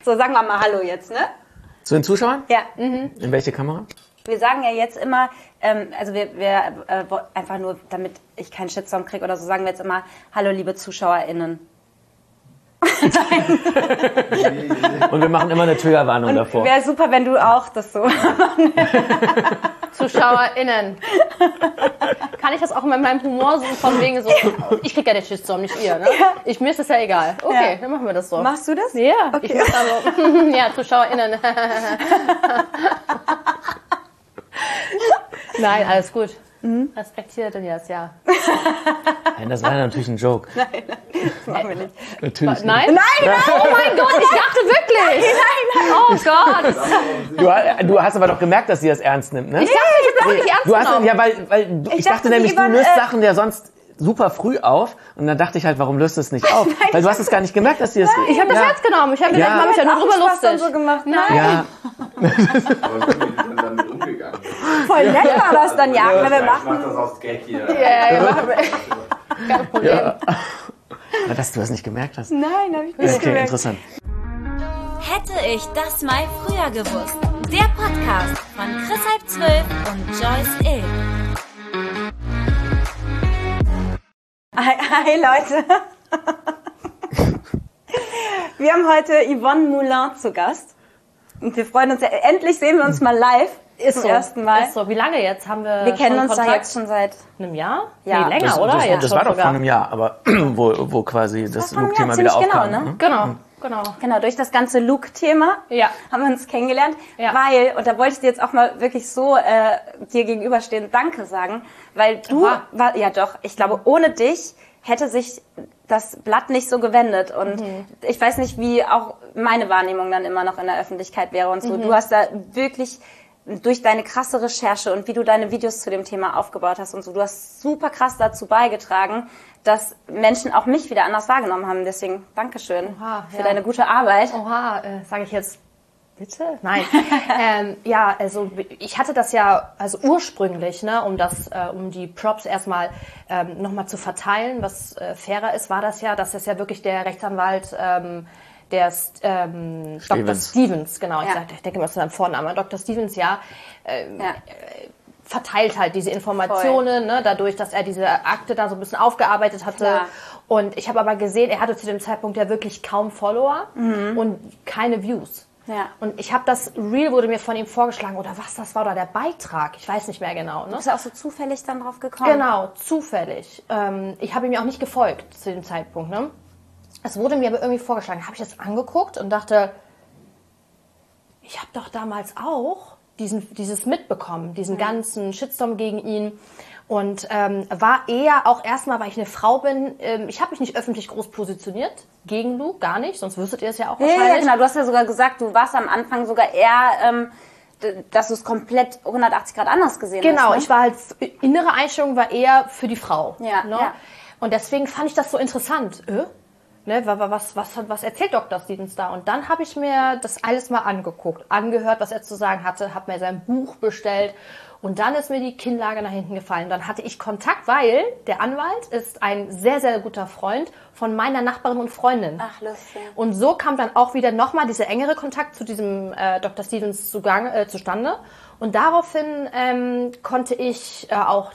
So, sagen wir mal Hallo jetzt, ne? Zu den Zuschauern? Ja. In welche Kamera? Wir sagen ja jetzt immer, also wir einfach nur, damit ich keinen Shitstorm kriege oder so, sagen wir jetzt immer, hallo liebe ZuschauerInnen. Und wir machen immer eine Triggerwarnung davor. Wäre super, wenn du auch das so... ZuschauerInnen. Kann ich das auch mit meinem Humor so von wegen so, ich krieg ja den Shitstorm, nicht ihr, ne? Ja. Mir ist das ja egal. Okay, dann machen wir das so. Machst du das? Ja, okay. Ich mach da so, ja, ZuschauerInnen. Nein, alles gut. Respektiert und yes, ja. Nein, das war natürlich ein Joke. Nein, das machen wir nicht. Natürlich Nein? Nein! Oh mein Gott, ich dachte wirklich! Oh Gott! Du hast aber doch gemerkt, dass sie das ernst nimmt, ne? Ich dachte, ich habe das nicht ernst genommen. Ja, weil ich dachte nämlich, du löst Sachen ja sonst super früh auf und dann dachte ich halt, warum löst du es nicht auf? Weil du hast es gar nicht gemerkt, dass sie es... Ich habe das ernst genommen. Ich habe gedacht, man mich ja nur drüber lustig. So gemacht. Nein. Ja. Aber wie sind die denn damit umgegangen? Voll nett war das dann, ja. Wenn wir Ich mach machen. das aus Gag hier. Ja, machen wir. Kein Problem. Ja. Dass du das nicht gemerkt hast. Nein, habe ich nicht Okay, gemerkt. interessant. Hätte ich das mal früher gewusst. Der Podcast von Chris Halb 12 und Joyce Ill. Hi Leute. Wir haben heute Yvonne Moulin zu Gast. Und wir freuen uns, endlich sehen wir uns mal live. Zum ersten Mal. Ist so. Wie lange jetzt haben wir Wir kennen schon uns da Kontakt? jetzt schon seit einem Jahr? Ja. Nee, länger, oder? Das war doch vor einem Jahr, aber wo quasi das vor einem Look-Thema Jahr wieder ziemlich aufkam. genau, ne? Genau. Genau, durch das ganze Look-Thema Ja. haben wir uns kennengelernt, Ja. weil, und da wollte ich dir jetzt auch mal wirklich so dir gegenüberstehen, Danke sagen, weil du, ja doch, ich glaube, ohne dich hätte sich das Blatt nicht so gewendet und ich weiß nicht, wie auch meine Wahrnehmung dann immer noch in der Öffentlichkeit wäre und so. Du hast da wirklich durch deine krasse Recherche und wie du deine Videos zu dem Thema aufgebaut hast und so, du hast super krass dazu beigetragen, dass Menschen auch mich wieder anders wahrgenommen haben. Deswegen Dankeschön für deine gute Arbeit. Oha, sage ich jetzt bitte? Nein. Ja, also ich hatte das ja, also ursprünglich, ne, um die Props erstmal nochmal zu verteilen, was fairer ist, war das ja, dass das ja wirklich der Rechtsanwalt der Dr. Stevens, genau, ich denke mal zu seinem Vornamen, Dr. Stevens, verteilt halt diese Informationen, ne, dadurch, dass er diese Akte da so ein bisschen aufgearbeitet hatte. Klar. Und ich habe aber gesehen, er hatte zu dem Zeitpunkt ja wirklich kaum Follower und keine Views. Ja. Und ich habe das Reel wurde mir von ihm vorgeschlagen, oder was das war, oder der Beitrag, ich weiß nicht mehr genau. Ne? Du bist ja auch so zufällig dann drauf gekommen. Genau, zufällig. Ich habe ihm ja auch nicht gefolgt zu dem Zeitpunkt, ne? Es wurde mir aber irgendwie vorgeschlagen. Habe ich das angeguckt und dachte, ich habe doch damals auch dieses mitbekommen, diesen ganzen Shitstorm gegen ihn. Und war eher auch erstmal, weil ich eine Frau bin, ich habe mich nicht öffentlich groß positioniert gegen Luke, gar nicht, sonst wüsstet ihr es ja auch wahrscheinlich. Ja, genau, du hast ja sogar gesagt, du warst am Anfang sogar eher, dass du es komplett 180 Grad anders gesehen hast. Genau, Ne? ich war halt, innere Einstellung war eher für die Frau. Ja, ne? ja. Und deswegen fand ich das so interessant. Ne, was erzählt Dr. Stevens da? Und dann habe ich mir das alles mal angeguckt, angehört, was er zu sagen hatte, habe mir sein Buch bestellt und dann ist mir die Kinnlage nach hinten gefallen. Dann hatte ich Kontakt, weil der Anwalt ist ein sehr, sehr guter Freund von meiner Nachbarin und Freundin. Ach, lustig. Und so kam dann auch wieder nochmal dieser engere Kontakt zu diesem Dr. Stevens zustande. Und daraufhin konnte ich auch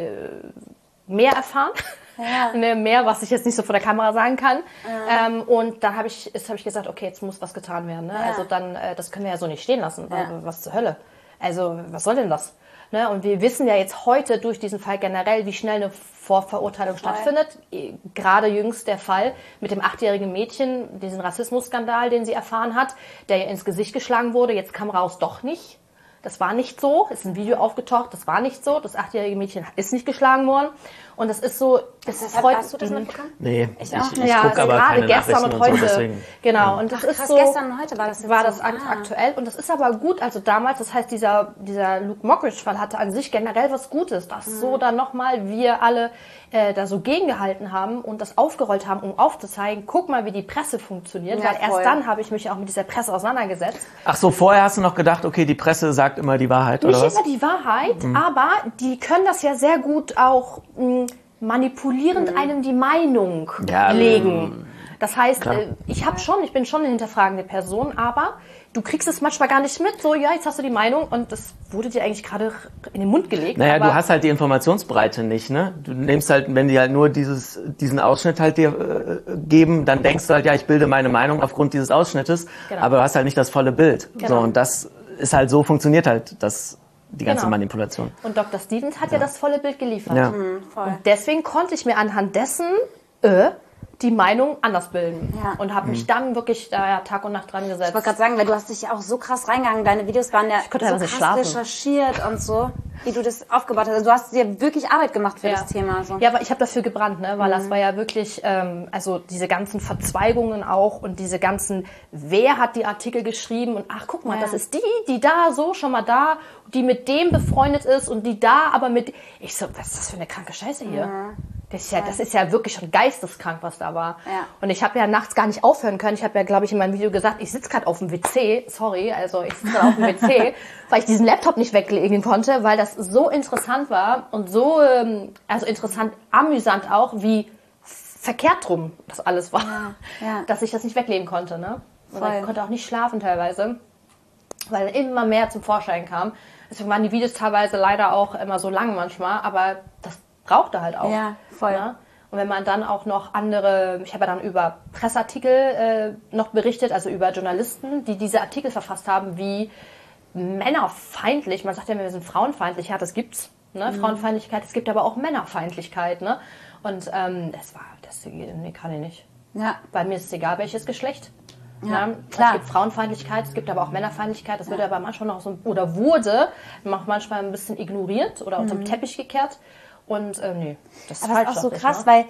mehr erfahren. Ja. Mehr, was ich jetzt nicht so vor der Kamera sagen kann. Und dann habe ich gesagt, okay, jetzt muss was getan werden. Ne? Ja. Also dann, das können wir ja so nicht stehen lassen. Was zur Hölle? Also was soll denn das? Ne? Und wir wissen ja jetzt heute durch diesen Fall generell, wie schnell eine Vorverurteilung stattfindet. Gerade jüngst der Fall mit dem 8-jährigen Mädchen, diesen Rassismusskandal, den sie erfahren hat, der ihr ins Gesicht geschlagen wurde. Jetzt kam raus, doch nicht. Das war nicht so. Es ist ein Video aufgetaucht. Das war nicht so. Das 8-jährige Mädchen ist nicht geschlagen worden. Und das ist so, Hast du das mitbekommen? Nee, Ich auch nicht. ich gucke aber gerade keine gestern Nachrichten und und heute. so, deswegen. Genau. Und das ist Krass, so. gestern und heute war das jetzt war so. das aktuell. Und das ist aber gut. Also damals, das heißt, dieser Luke Mockridge-Fall hatte an sich generell was Gutes, dass so dann nochmal wir alle da so gegengehalten haben und das aufgerollt haben, um aufzuzeigen, guck mal, wie die Presse funktioniert. Ja, weil erst voll. dann habe ich mich auch mit dieser Presse auseinandergesetzt. Ach so, vorher hast du noch gedacht, okay, die Presse sagt immer die Wahrheit, oder Nicht was? immer die Wahrheit, aber die können das ja sehr gut auch manipulierend einem die Meinung Ja, legen. Das heißt, ich bin schon eine hinterfragende Person, aber du kriegst es manchmal gar nicht mit. So, ja, jetzt hast du die Meinung und das wurde dir eigentlich gerade in den Mund gelegt. Naja, du hast halt die Informationsbreite nicht, ne? Du nimmst halt, wenn die halt nur diesen Ausschnitt halt dir geben, dann denkst du halt, ja, ich bilde meine Meinung aufgrund dieses Ausschnittes, aber du hast halt nicht das volle Bild. Genau. So, und das ist halt so, funktioniert halt die ganze Manipulation. Und Dr. Stevens hat ja das volle Bild geliefert. Ja. Voll. Und deswegen konnte ich mir anhand dessen die Meinung anders bilden. Ja. Und habe mich dann wirklich da Tag und Nacht dran gesetzt. Ich wollte gerade sagen, weil du hast dich ja auch so krass reingegangen. Deine Videos waren ja so krass recherchiert und so, wie du das aufgebaut hast. Also du hast dir wirklich Arbeit gemacht für das Thema. So. Ja, aber ich habe dafür gebrannt, ne? Weil das war ja wirklich, also diese ganzen Verzweigungen auch und diese ganzen, wer hat die Artikel geschrieben und ach, guck mal, das ist die da, so schon mal da, die mit dem befreundet ist und die da, aber mit, ich so, was ist das für eine kranke Scheiße hier? Ja. Das ist ja wirklich schon geisteskrank, was da war. Ja. Und ich habe ja nachts gar nicht aufhören können. Ich habe ja, glaube ich, in meinem Video gesagt, ich sitze gerade auf dem WC. Sorry, also ich sitze gerade auf dem WC, weil ich diesen Laptop nicht weglegen konnte, weil das so interessant war und so, also interessant, amüsant auch, wie verkehrt rum das alles war, dass ich das nicht weglegen konnte. Ne? Und ich konnte auch nicht schlafen teilweise, weil immer mehr zum Vorschein kam. Deswegen waren die Videos teilweise leider auch immer so lang manchmal, aber das brauchte halt auch. Ja, voll. Ne? Und wenn man dann auch noch andere, ich habe ja dann über Presseartikel noch berichtet, also über Journalisten, die diese Artikel verfasst haben, wie männerfeindlich, man sagt ja immer, wir sind frauenfeindlich, ja, das gibt's, ne? Frauenfeindlichkeit, es gibt aber auch Männerfeindlichkeit, ne? Und nee, kann ich nicht. Ja. Bei mir ist es egal, welches Geschlecht. Ja, klar. Es gibt Frauenfeindlichkeit, es gibt aber auch Männerfeindlichkeit, das wird aber manchmal noch so, oder wurde manchmal ein bisschen ignoriert oder unter den Teppich gekehrt. Und nee, das ist aber falsch. Das ist auch so krass, weil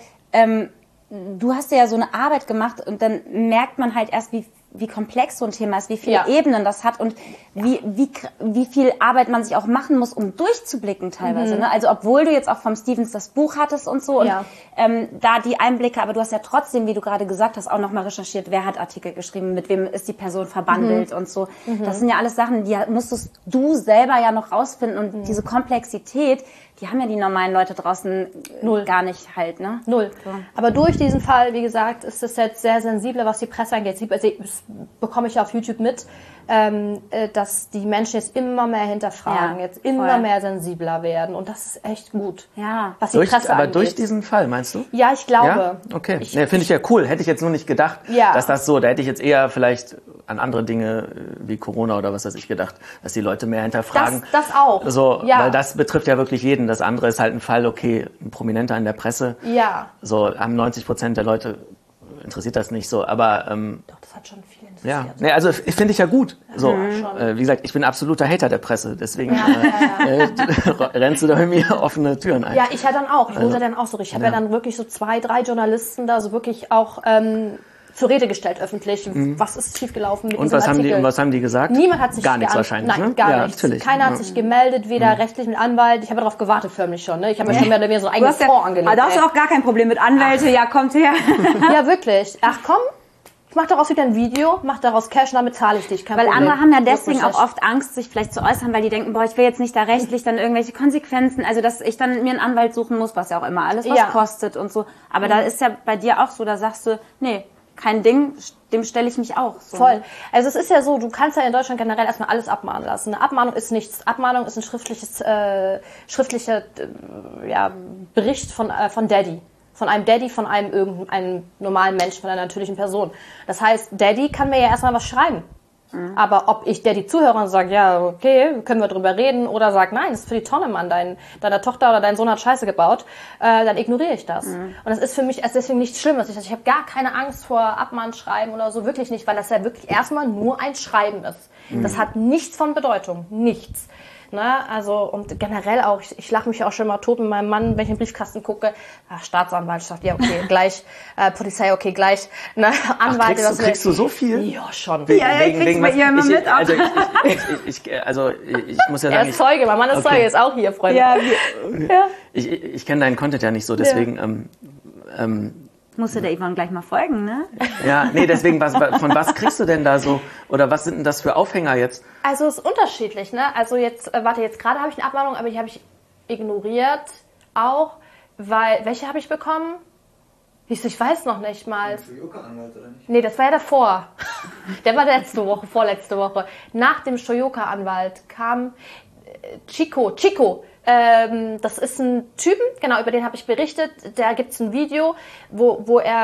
du hast ja so eine Arbeit gemacht und dann merkt man halt erst, wie komplex so ein Thema ist, wie viele Ebenen das hat und wie viel Arbeit man sich auch machen muss, um durchzublicken teilweise. Ne? Also obwohl du jetzt auch vom Stevens das Buch hattest und so und da die Einblicke, aber du hast ja trotzdem, wie du gerade gesagt hast, auch nochmal recherchiert, wer hat Artikel geschrieben, mit wem ist die Person verbandelt und so. Das sind ja alles Sachen, die musstest du selber ja noch rausfinden und diese Komplexität, die haben ja die normalen Leute draußen gar nicht halt, ne? Null. So. Aber durch diesen Fall, wie gesagt, ist es jetzt sehr sensibel, was die Presse angeht. Das bekomme ich auf YouTube mit, dass die Menschen jetzt immer mehr hinterfragen, jetzt immer mehr sensibler werden. Und das ist echt gut. Ja. Was die Presse angeht. Aber durch diesen Fall, meinst du? Ja, ich glaube. Ja? Okay. Finde ich ja cool. Hätte ich jetzt nur nicht gedacht, dass das so, da hätte ich jetzt eher vielleicht an andere Dinge wie Corona oder was weiß ich gedacht, dass die Leute mehr hinterfragen. Das auch. So, weil das betrifft ja wirklich jeden. Das andere ist halt ein Fall, okay, ein Prominenter in der Presse. Ja. So, haben 90% der Leute interessiert das nicht so, aber doch, das hat schon viel interessiert. Ja, nee, also finde ich ja gut. So, wie gesagt, ich bin absoluter Hater der Presse, deswegen rennst du da bei mir offene Türen ein. Ja, ich ja dann auch. Ich wurde dann auch so. Ich habe ja dann wirklich so 2, 3 Journalisten da so wirklich auch zur Rede gestellt öffentlich. Was ist schiefgelaufen mit diesem Artikel? Und was haben die gesagt? Niemand hat sich gar nichts wahrscheinlich. Nein, ne? gar nichts. Natürlich. Keiner hat sich gemeldet, weder rechtlich mit Anwalt. Ich habe darauf gewartet förmlich schon. Ne? Ich habe mir schon mehr oder weniger so einen eigenen Fonds angelegt. Aber da hast du auch gar kein Problem mit Anwälte. Ja, kommt her. Ja, wirklich. Ach komm, ich mach daraus wieder ein Video, mach daraus Cash und damit zahle ich dich. Kein weil Problem. Andere haben ja deswegen auch oft Angst, sich vielleicht zu äußern, weil die denken, boah, ich will jetzt nicht da rechtlich dann irgendwelche Konsequenzen, also dass ich dann mir einen Anwalt suchen muss, was ja auch immer alles was kostet und so. Aber da ist ja bei dir auch so, da sagst du, nee, kein Ding, dem stelle ich mich auch. So. Voll. Also es ist ja so, du kannst ja in Deutschland generell erstmal alles abmahnen lassen. Eine Abmahnung ist nichts. Abmahnung ist ein schriftlicher Bericht von Daddy. Von einem Daddy, von einem normalen Menschen, von einer natürlichen Person. Das heißt, Daddy kann mir ja erstmal was schreiben. Aber ob ich Daddy zuhöre und sage, ja, okay, können wir drüber reden, oder sage, nein, das ist für die Tonne, Mann, deine Tochter oder dein Sohn hat Scheiße gebaut, dann ignoriere ich das. Und das ist für mich deswegen nichts Schlimmes. Ich habe gar keine Angst vor Abmahnschreiben oder so, wirklich nicht, weil das ja wirklich erstmal nur ein Schreiben ist. Das hat nichts von Bedeutung, nichts. Ne, also, und generell auch, ich lache mich auch schon mal tot mit meinem Mann, wenn ich in den Briefkasten gucke. Staatsanwalt sagt, ja, okay, gleich. Polizei, okay, gleich. Ne, Anwalt. Kriegst du so viel? Ja, schon. Kriegst bei ihr immer mit. Also, ich muss ja sagen. Er ist Zeuge, mein Mann ist Zeuge, ist auch hier, Freunde. Ja, Ich kenne deinen Content ja nicht so, deswegen, musst du der Yvonne gleich mal folgen, ne? Ja, nee, deswegen, von was kriegst du denn da so? Oder was sind denn das für Aufhänger jetzt? Also es ist unterschiedlich, ne? Also jetzt gerade habe ich eine Abmahnung, aber die habe ich ignoriert auch, weil, welche habe ich bekommen? Ich weiß noch nicht mal. Shoyoka-Anwalt, oder nicht? Nee, das war ja davor. Der war vorletzte Woche. Nach dem Shoyoka-Anwalt kam Chico. Das ist ein Typen, genau, über den habe ich berichtet. Da gibt's ein Video, wo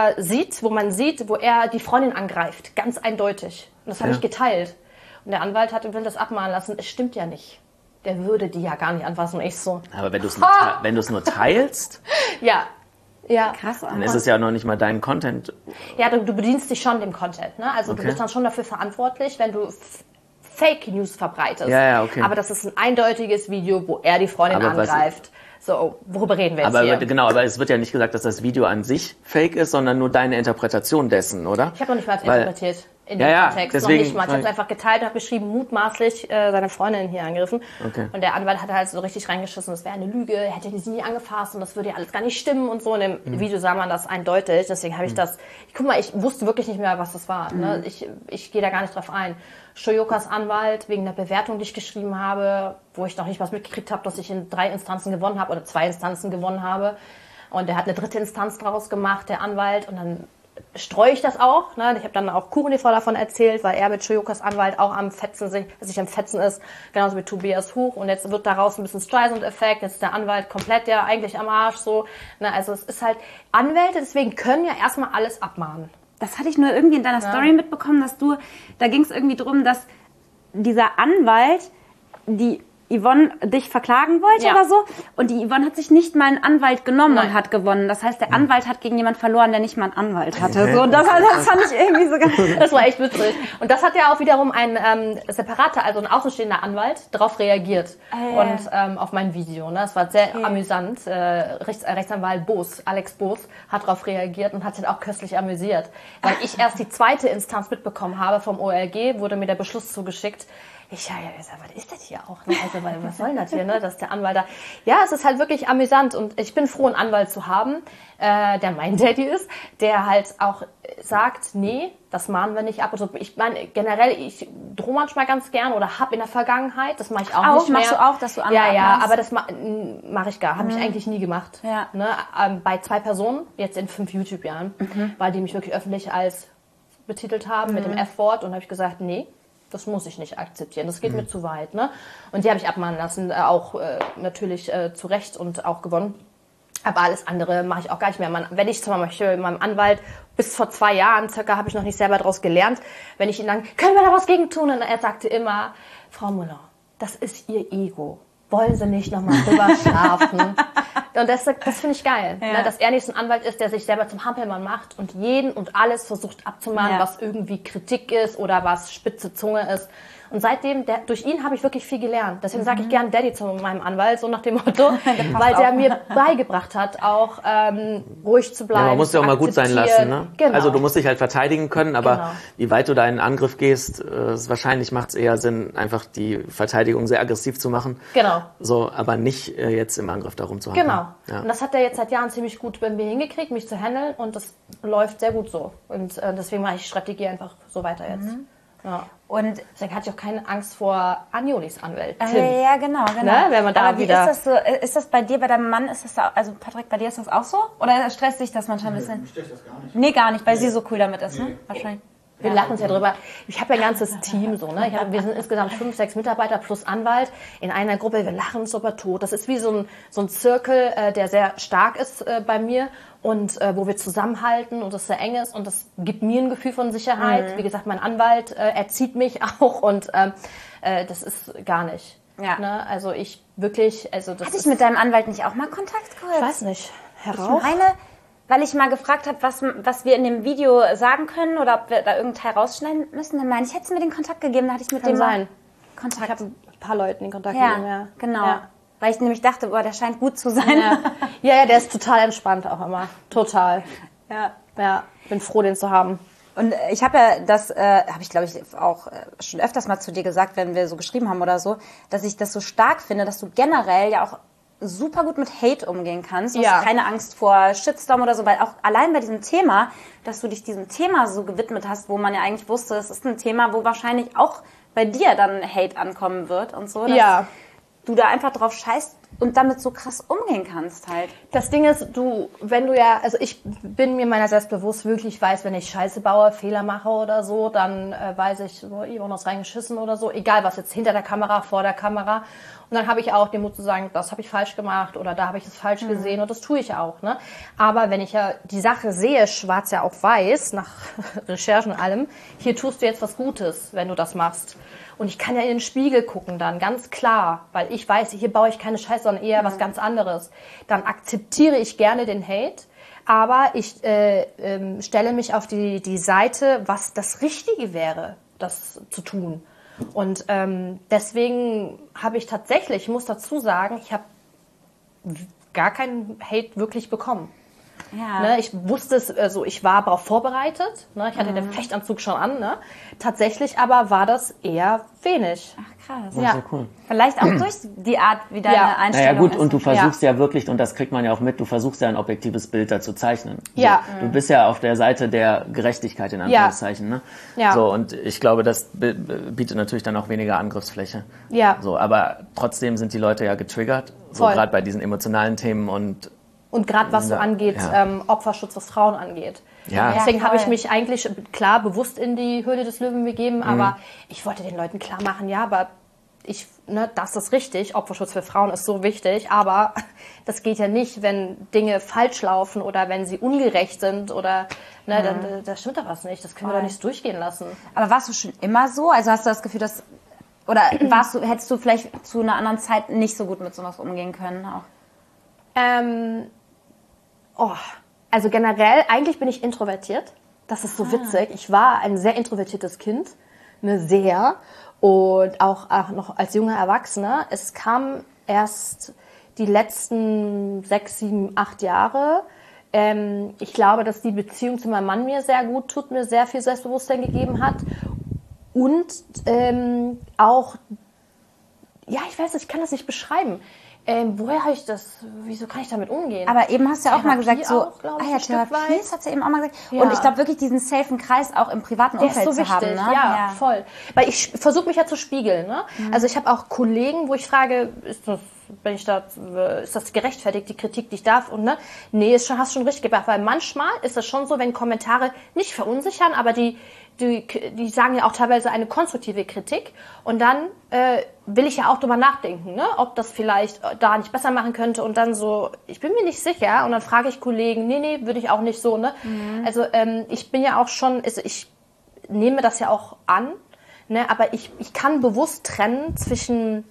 man sieht, wo er die Freundin angreift. Ganz eindeutig. Und das habe ich geteilt. Und der Anwalt will das abmahnen lassen. Es stimmt ja nicht. Der würde die ja gar nicht anfassen. Und ich so. Aber wenn du es nur teilst, ja. Krass. dann ist es ja noch nicht mal dein Content. Ja, du bedienst dich schon dem Content, ne? Also du bist dann schon dafür verantwortlich, wenn du Fake News verbreitest. Ja, okay. Aber das ist ein eindeutiges Video, wo er die Freundin angreift. So, worüber reden wir jetzt hier? Genau, aber es wird ja nicht gesagt, dass das Video an sich fake ist, sondern nur deine Interpretation dessen, oder? Ich habe noch nicht mal interpretiert in dem Kontext. Deswegen, noch nicht mal. Ich habe es einfach geteilt und habe geschrieben, mutmaßlich seine Freundin hier angegriffen. Okay. Und der Anwalt hat halt so richtig reingeschissen, das wäre eine Lüge, er hätte sie nie angefasst und das würde ja alles gar nicht stimmen und so. In dem Video sah man das eindeutig, deswegen habe ich guck mal, ich wusste wirklich nicht mehr, was das war. Ne? Ich gehe da gar nicht drauf ein. Shoyokas Anwalt, wegen der Bewertung, die ich geschrieben habe, wo ich noch nicht was mitgekriegt habe, dass ich in 3 Instanzen gewonnen habe oder 2 Instanzen gewonnen habe. Und er hat eine 3. Instanz draus gemacht, der Anwalt. Und dann streue ich das auch. Ne? Ich habe dann auch KuchenTV davon erzählt, weil er mit Shoyokas Anwalt auch am Fetzen ist, genauso wie Tobias Huch. Und jetzt wird daraus ein bisschen Streisand-Effekt. Jetzt ist der Anwalt komplett ja eigentlich am Arsch. So. Ne? Also es ist halt, Anwälte deswegen können ja erstmal alles abmahnen. Das hatte ich nur irgendwie in deiner Story mitbekommen, dass da ging es irgendwie drum, dass dieser Anwalt die Yvonne dich verklagen wollte oder so. Und die Yvonne hat sich nicht mal einen Anwalt genommen und hat gewonnen. Das heißt, der Anwalt hat gegen jemanden verloren, der nicht mal einen Anwalt hatte. So, das fand ich irgendwie so ganz... Das war echt witzig. Und das hat ja auch wiederum ein separater, also ein außenstehender Anwalt, darauf reagiert. Und auf mein Video. Ne? Das war sehr amüsant. Rechtsanwalt Alex Boos, hat darauf reagiert und hat sich auch köstlich amüsiert. Weil ich erst die 2. Instanz mitbekommen habe vom OLG, wurde mir der Beschluss zugeschickt. Ich habe gesagt, was ist das hier auch? Ne? Also, was soll das hier, ne? Dass der Anwalt da... Ja, es ist halt wirklich amüsant und ich bin froh, einen Anwalt zu haben, der mein Daddy ist, der halt auch sagt, nee, das mahnen wir nicht ab. Also ich meine, generell, ich drohe manchmal ganz gern oder habe in der Vergangenheit, das mache ich auch nicht mehr. Machst du auch, dass du andere abmachst? Aber das mache ich gar, habe ich eigentlich nie gemacht. Ja. Ne? Bei 2 Personen, jetzt in 5 YouTube-Jahren, weil die mich wirklich öffentlich als betitelt haben mit dem F-Wort und habe ich gesagt, nee, das muss ich nicht akzeptieren, das geht mir zu weit. Ne? Und die habe ich abmahnen lassen, auch natürlich zu Recht und auch gewonnen. Aber alles andere mache ich auch gar nicht mehr. Wenn ich zum Beispiel meinem Anwalt, bis vor 2 Jahren circa, habe ich noch nicht selber daraus gelernt, wenn ich ihn dann, können wir da was gegen tun? Und er sagte immer, Frau Müller, das ist Ihr Ego. Wollen Sie nicht nochmal drüber schlafen? Und das finde ich geil, ne? Dass er nicht so ein Anwalt ist, der sich selber zum Hampelmann macht und jeden und alles versucht abzumahnen, was irgendwie Kritik ist oder was spitze Zunge ist. Und seitdem, durch ihn habe ich wirklich viel gelernt. Deswegen sage ich gern Daddy zu meinem Anwalt, so nach dem Motto, weil der mir beigebracht hat, auch ruhig zu bleiben. Ja, man muss ja auch mal gut sein lassen. Ne? Genau. Also du musst dich halt verteidigen können, aber wie weit du da in den Angriff gehst, wahrscheinlich macht es eher Sinn, einfach die Verteidigung sehr aggressiv zu machen. Genau. So, aber nicht jetzt im Angriff darum zu haben. Genau. Ja. Und das hat er jetzt seit Jahren ziemlich gut bei mir hingekriegt, mich zu handeln und das läuft sehr gut so. Und deswegen mache ich die Strategie einfach so weiter jetzt. Ja. Und deswegen hatte ich auch keine Angst vor Anjolis Anwalt. Ja, genau. Ne? Wenn man da aber wie wieder ist das so? Ist das bei dir, bei deinem Mann, ist das da, also Patrick, bei dir ist das auch so? Oder stresst dich das manchmal ein bisschen? Mich stresst das gar nicht. Nee, gar nicht, weil sie so cool damit ist, ne? Wahrscheinlich. Wir lachen uns ja drüber. Ich habe ja ein ganzes Team so, ne? Wir sind insgesamt 5, 6 Mitarbeiter plus Anwalt in einer Gruppe. Wir lachen uns über tot. Das ist wie so ein Zirkel, der sehr stark ist bei mir und wo wir zusammenhalten und das sehr eng ist und das gibt mir ein Gefühl von Sicherheit. Wie gesagt, mein Anwalt erzieht mich auch und das ist gar nicht. Ja. Ne? Also ich wirklich, also das Hatte ich mit deinem Anwalt nicht auch mal Kontakt geholt? Ich weiß nicht. Ich meine, weil ich mal gefragt habe, was wir in dem Video sagen können oder ob wir da irgendeinen Teil rausschneiden müssen, dann meine ich, hättest du mir den Kontakt gegeben, da hatte ich mit dem mal Kontakt. Ich habe ein paar Leuten den Kontakt gegeben, ja. Genau. Ja. Weil ich nämlich dachte, boah, der scheint gut zu sein. Ja, der ist total entspannt auch immer. Total. Ja, bin froh, den zu haben. Und ich habe ja das, habe ich glaube ich auch schon öfters mal zu dir gesagt, wenn wir so geschrieben haben oder so, dass ich das so stark finde, dass du generell ja auch super gut mit Hate umgehen kannst. Du hast keine Angst vor Shitstorm oder so, weil auch allein bei diesem Thema, dass du dich diesem Thema so gewidmet hast, wo man ja eigentlich wusste, es ist ein Thema, wo wahrscheinlich auch bei dir dann Hate ankommen wird und so. Dass du da einfach drauf scheißt, und damit so krass umgehen kannst halt. Das Ding ist, also ich bin mir meiner selbst bewusst, wirklich weiß, wenn ich Scheiße baue, Fehler mache oder so, dann weiß ich, so, Yvonne ist reingeschissen oder so, egal was jetzt hinter der Kamera, vor der Kamera. Und dann habe ich auch den Mut zu sagen, das habe ich falsch gemacht oder da habe ich es falsch gesehen und das tue ich auch. Ne? Aber wenn ich ja die Sache sehe, schwarz ja auf weiß, nach Recherchen und allem, hier tust du jetzt was Gutes, wenn du das machst. Und ich kann ja in den Spiegel gucken dann, ganz klar, weil ich weiß, hier baue ich keine Scheiße, sondern eher was ganz anderes. Dann akzeptiere ich gerne den Hate, aber ich stelle mich auf die Seite, was das Richtige wäre, das zu tun. Und deswegen habe ich tatsächlich, ich muss dazu sagen, ich habe gar keinen Hate wirklich bekommen. Ja. Ne, ich wusste es, also ich war darauf vorbereitet, ne, ich hatte den Fechtanzug schon an, ne, tatsächlich aber war das eher wenig. Ach krass. Ja, sehr cool. Vielleicht auch durch die Art, wie deine Einstellung naja gut, ist. und du versuchst ja wirklich, und das kriegt man ja auch mit, du versuchst ja ein objektives Bild da zu zeichnen. Ja. So, du bist ja auf der Seite der Gerechtigkeit, in Anführungszeichen. Ne? Ja. So, und ich glaube, das bietet natürlich dann auch weniger Angriffsfläche. Ja. So, aber trotzdem sind die Leute ja getriggert, so gerade bei diesen emotionalen Themen und gerade was so angeht, Opferschutz, was Frauen angeht. Ja. Deswegen habe ich mich eigentlich klar bewusst in die Höhle des Löwen begeben, aber ich wollte den Leuten klar machen, ja, aber das ist richtig, Opferschutz für Frauen ist so wichtig, aber das geht ja nicht, wenn Dinge falsch laufen oder wenn sie ungerecht sind oder, dann da stimmt doch was nicht, das können wir doch nicht durchgehen lassen. Aber warst du schon immer so? Also hast du das Gefühl, hättest du vielleicht zu einer anderen Zeit nicht so gut mit sowas umgehen können auch? Also generell, eigentlich bin ich introvertiert. Das ist so witzig. Ich war ein sehr introvertiertes Kind. Sehr. Und auch noch als junger Erwachsener. Es kam erst die letzten 6, 7, 8 Jahre. Ich glaube, dass die Beziehung zu meinem Mann mir sehr gut tut, mir sehr viel Selbstbewusstsein gegeben hat. Und auch, ja, ich weiß nicht, ich kann das nicht beschreiben. Woher habe ich das? Wieso kann ich damit umgehen? Aber eben hast du ja auch mal gesagt, so, Therapie, das hat sie eben auch mal gesagt. Ja. Und ich glaube wirklich, diesen safen Kreis auch im privaten Umfeld ist so zu haben. wichtig. Ne? Ja, voll. Weil ich versuche mich ja zu spiegeln. Ne? Also ich habe auch Kollegen, wo ich frage, ist das gerechtfertigt, die Kritik, die ich darf? Und nee, hast schon richtig gemacht. Weil manchmal ist das schon so, wenn Kommentare nicht verunsichern, aber die sagen ja auch teilweise eine konstruktive Kritik und dann will ich ja auch drüber nachdenken, ne? Ob das vielleicht da nicht besser machen könnte und dann so, ich bin mir nicht sicher und dann frage ich Kollegen, nee, würde ich auch nicht so, ne? Also ich bin ja auch schon, ich nehme das ja auch an, ne? Aber ich kann bewusst trennen zwischen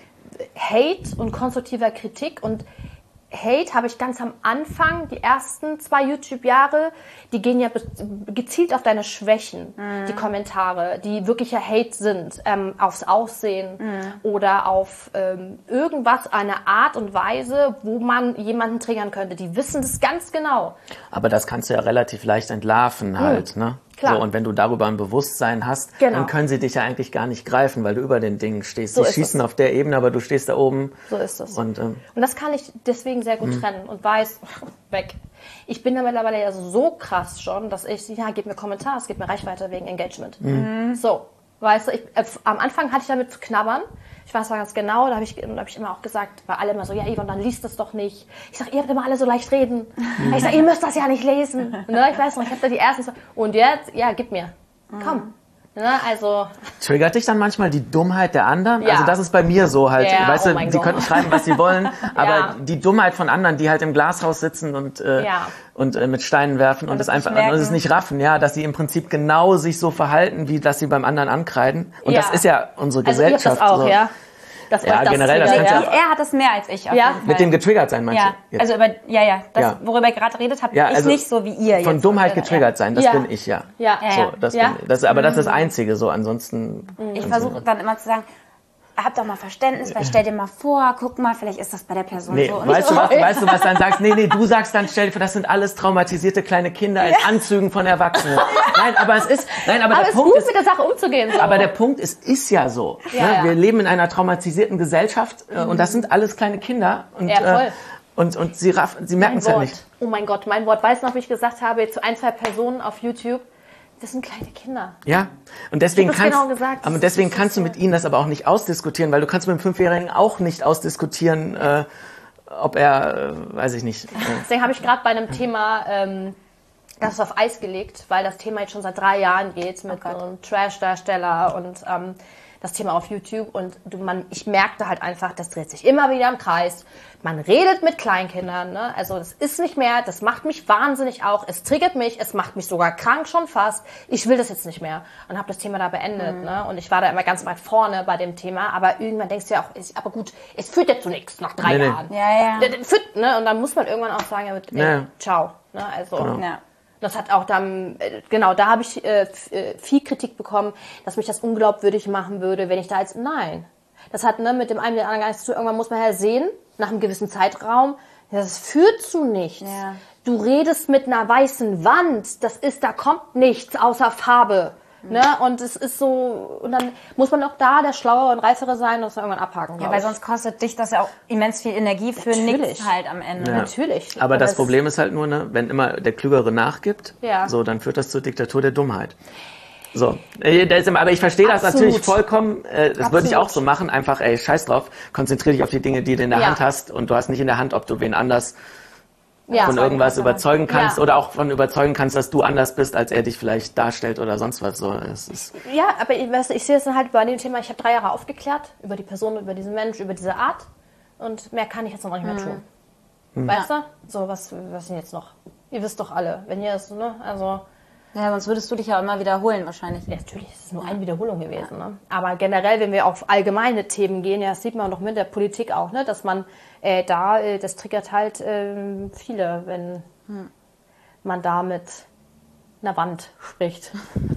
Hate und konstruktiver Kritik und Hate habe ich ganz am Anfang, die ersten 2 YouTube-Jahre, die gehen ja gezielt auf deine Schwächen, die Kommentare, die wirklicher Hate sind, aufs Aussehen oder auf irgendwas, eine Art und Weise, wo man jemanden triggern könnte. Die wissen das ganz genau. Aber das kannst du ja relativ leicht entlarven halt, ne? Klar. So, und wenn du darüber ein Bewusstsein hast, dann können sie dich ja eigentlich gar nicht greifen, weil du über den Dingen stehst. Sie schießen auf der Ebene, aber du stehst da oben. So ist es. Und das kann ich deswegen sehr gut trennen und weiß, weg. Ich bin da mittlerweile ja so krass schon, dass ich, gib mir Kommentar, es gibt mir Reichweite wegen Engagement. So, weißt du, am Anfang hatte ich damit zu knabbern. Ich weiß noch ganz genau, da habe ich immer auch gesagt, weil alle immer so, ja Yvonne, dann liest das doch nicht. Ich sage, ihr habt immer alle so leicht reden. Ich sage, ihr müsst das ja nicht lesen. Ne? Ich weiß noch, ich habe da die ersten und jetzt, gib mir. Komm. Ne? Also triggert dich dann manchmal die Dummheit der anderen? Ja. Also das ist bei mir so halt, weißt du, die Gott. könnten schreiben, was sie wollen, aber die Dummheit von anderen, die halt im Glashaus sitzen und mit Steinen werfen und es einfach und es nicht raffen, dass sie im Prinzip genau sich so verhalten, wie dass sie beim anderen ankreiden. Und das ist ja unsere Gesellschaft. Also ihr habt das auch, so. Das generell. Das er hat das mehr als ich. Auf jeden Fall. Mit dem getriggert sein, meinst du? Also worüber ihr gerade redet habt, ist nicht so wie ihr. Von jetzt Dummheit getriggert sein, das bin ich, Ja. So, das bin ich. Aber das ist das Einzige, so ansonsten. Ich versuche dann immer zu sagen, hab doch mal Verständnis, weil stell dir mal vor, guck mal, vielleicht ist das bei der Person so. Und weißt du, was dann sagst? Nee, du sagst dann, stell dir vor, das sind alles traumatisierte kleine Kinder in Anzügen von Erwachsenen. Aber es ist gut, mit der Sache umzugehen. So. Aber der Punkt ist ja so. Ne? Wir leben in einer traumatisierten Gesellschaft und das sind alles kleine Kinder. Und sie merken es ja nicht. Oh mein Gott, mein Wort. Weißt du noch, wie ich gesagt habe, zu 1, 2 Personen auf YouTube, Das sind kleine Kinder. Ja, und deswegen deswegen kannst du mit ihnen das aber auch nicht ausdiskutieren, weil du kannst mit dem 5-Jährigen auch nicht ausdiskutieren, ob er, weiß ich nicht. Deswegen habe ich gerade bei einem Thema das auf Eis gelegt, weil das Thema jetzt schon seit 3 Jahren geht mit so einem Trash-Darsteller und das Thema auf YouTube. Und ich merkte halt einfach, das dreht sich immer wieder im Kreis. Man redet mit Kleinkindern, ne? Also das ist nicht mehr, das macht mich wahnsinnig auch. Es triggert mich, es macht mich sogar krank schon fast. Ich will das jetzt nicht mehr und habe das Thema da beendet. Ne? Und ich war da immer ganz weit vorne bei dem Thema. Aber irgendwann denkst du ja auch, aber gut, es führt jetzt zu nichts nach 3 Jahren. Ja. Ne? Und dann muss man irgendwann auch sagen, ciao. Ne? Also, Das hat auch dann, da habe ich viel Kritik bekommen, dass mich das unglaubwürdig machen würde, wenn ich da jetzt, nein. Das hat mit dem einen oder anderen gar nichts zu tun. Irgendwann muss man ja sehen, nach einem gewissen Zeitraum, das führt zu nichts. Ja. Du redest mit einer weißen Wand, da kommt nichts außer Farbe. Ne? Und es ist so, und dann muss man auch da der Schlauere und Reifere sein und das irgendwann abhaken. Ja, weil sonst kostet dich das ja auch immens viel Energie für nichts halt am Ende. Ja. Natürlich. Aber das Problem ist halt nur, ne, wenn immer der Klügere nachgibt, so, dann führt das zur Diktatur der Dummheit. So, aber ich verstehe das natürlich vollkommen, das würde ich auch so machen, einfach, scheiß drauf, konzentriere dich auf die Dinge, die du in der Hand hast und du hast nicht in der Hand, ob du wen anders von irgendwas überzeugen kannst oder auch von überzeugen kannst, dass du anders bist, als er dich vielleicht darstellt oder sonst was. So, ja, aber ich sehe es dann halt bei dem Thema, ich habe 3 Jahre aufgeklärt über die Person, über diesen Mensch, über diese Art und mehr kann ich jetzt noch nicht mehr tun. Weißt du? So, was denn jetzt noch? Ihr wisst doch alle, wenn ihr es, ne, also... Ja, sonst würdest du dich ja immer wiederholen wahrscheinlich. Ja, natürlich, es ist nur eine Wiederholung gewesen. Ne? Aber generell, wenn wir auf allgemeine Themen gehen, das sieht man doch mit der Politik auch, ne, dass man das triggert halt viele, wenn man da mit einer Wand spricht.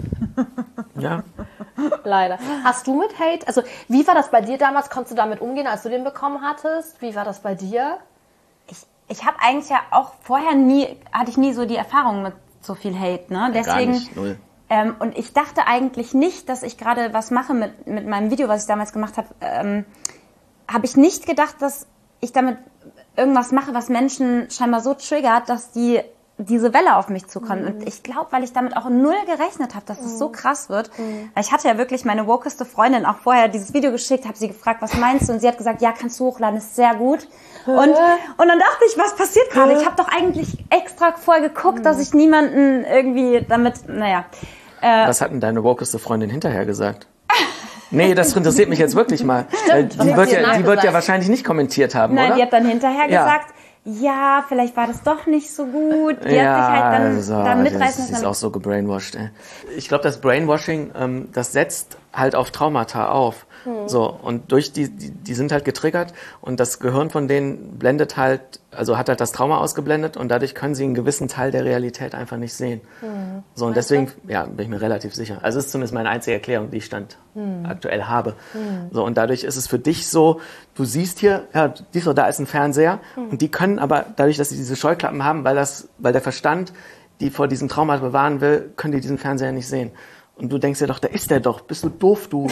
Ja. Leider. Hast du mit Hate, also wie war das bei dir damals? Konntest du damit umgehen, als du den bekommen hattest? Wie war das bei dir? Ich habe eigentlich ja auch vorher hatte ich nie so die Erfahrung mit so viel Hate, ne? Deswegen, gar nicht, 0. Und ich dachte eigentlich nicht, dass ich gerade was mache mit meinem Video, was ich damals gemacht habe. Habe ich nicht gedacht, dass ich damit irgendwas mache, was Menschen scheinbar so triggert, dass diese Welle auf mich zukommt. Und ich glaube, weil ich damit auch 0 gerechnet habe, dass es so krass wird. Weil ich hatte ja wirklich meine wokeste Freundin auch vorher dieses Video geschickt, habe sie gefragt, was meinst du? Und sie hat gesagt, ja, kannst du hochladen, ist sehr gut. Und dann dachte ich, was passiert gerade? Ich habe doch eigentlich extra vorher geguckt, dass ich niemanden irgendwie damit, Was hat denn deine wokeste Freundin hinterher gesagt? Nee, das interessiert mich jetzt wirklich mal. Stimmt, die wird ja wahrscheinlich nicht kommentiert haben, Nein, oder? Die hat dann hinterher gesagt, ja, vielleicht war das doch nicht so gut. Die hat sich halt dann mitreißen lassen. Die ist auch so gebrainwashed. Ich glaube, das Brainwashing, das setzt halt auf Traumata auf. So, und durch die sind halt getriggert und das Gehirn von denen blendet halt, also hat halt das Trauma ausgeblendet und dadurch können sie einen gewissen Teil der Realität einfach nicht sehen. So, und deswegen, bin ich mir relativ sicher. Also es ist zumindest meine einzige Erklärung, die ich aktuell habe. So, und dadurch ist es für dich so, du siehst hier, da ist ein Fernseher und die können aber, dadurch, dass sie diese Scheuklappen haben, weil der Verstand die vor diesem Trauma bewahren will, können die diesen Fernseher nicht sehen. Und du denkst dir doch, da ist der doch, bist du doof, du.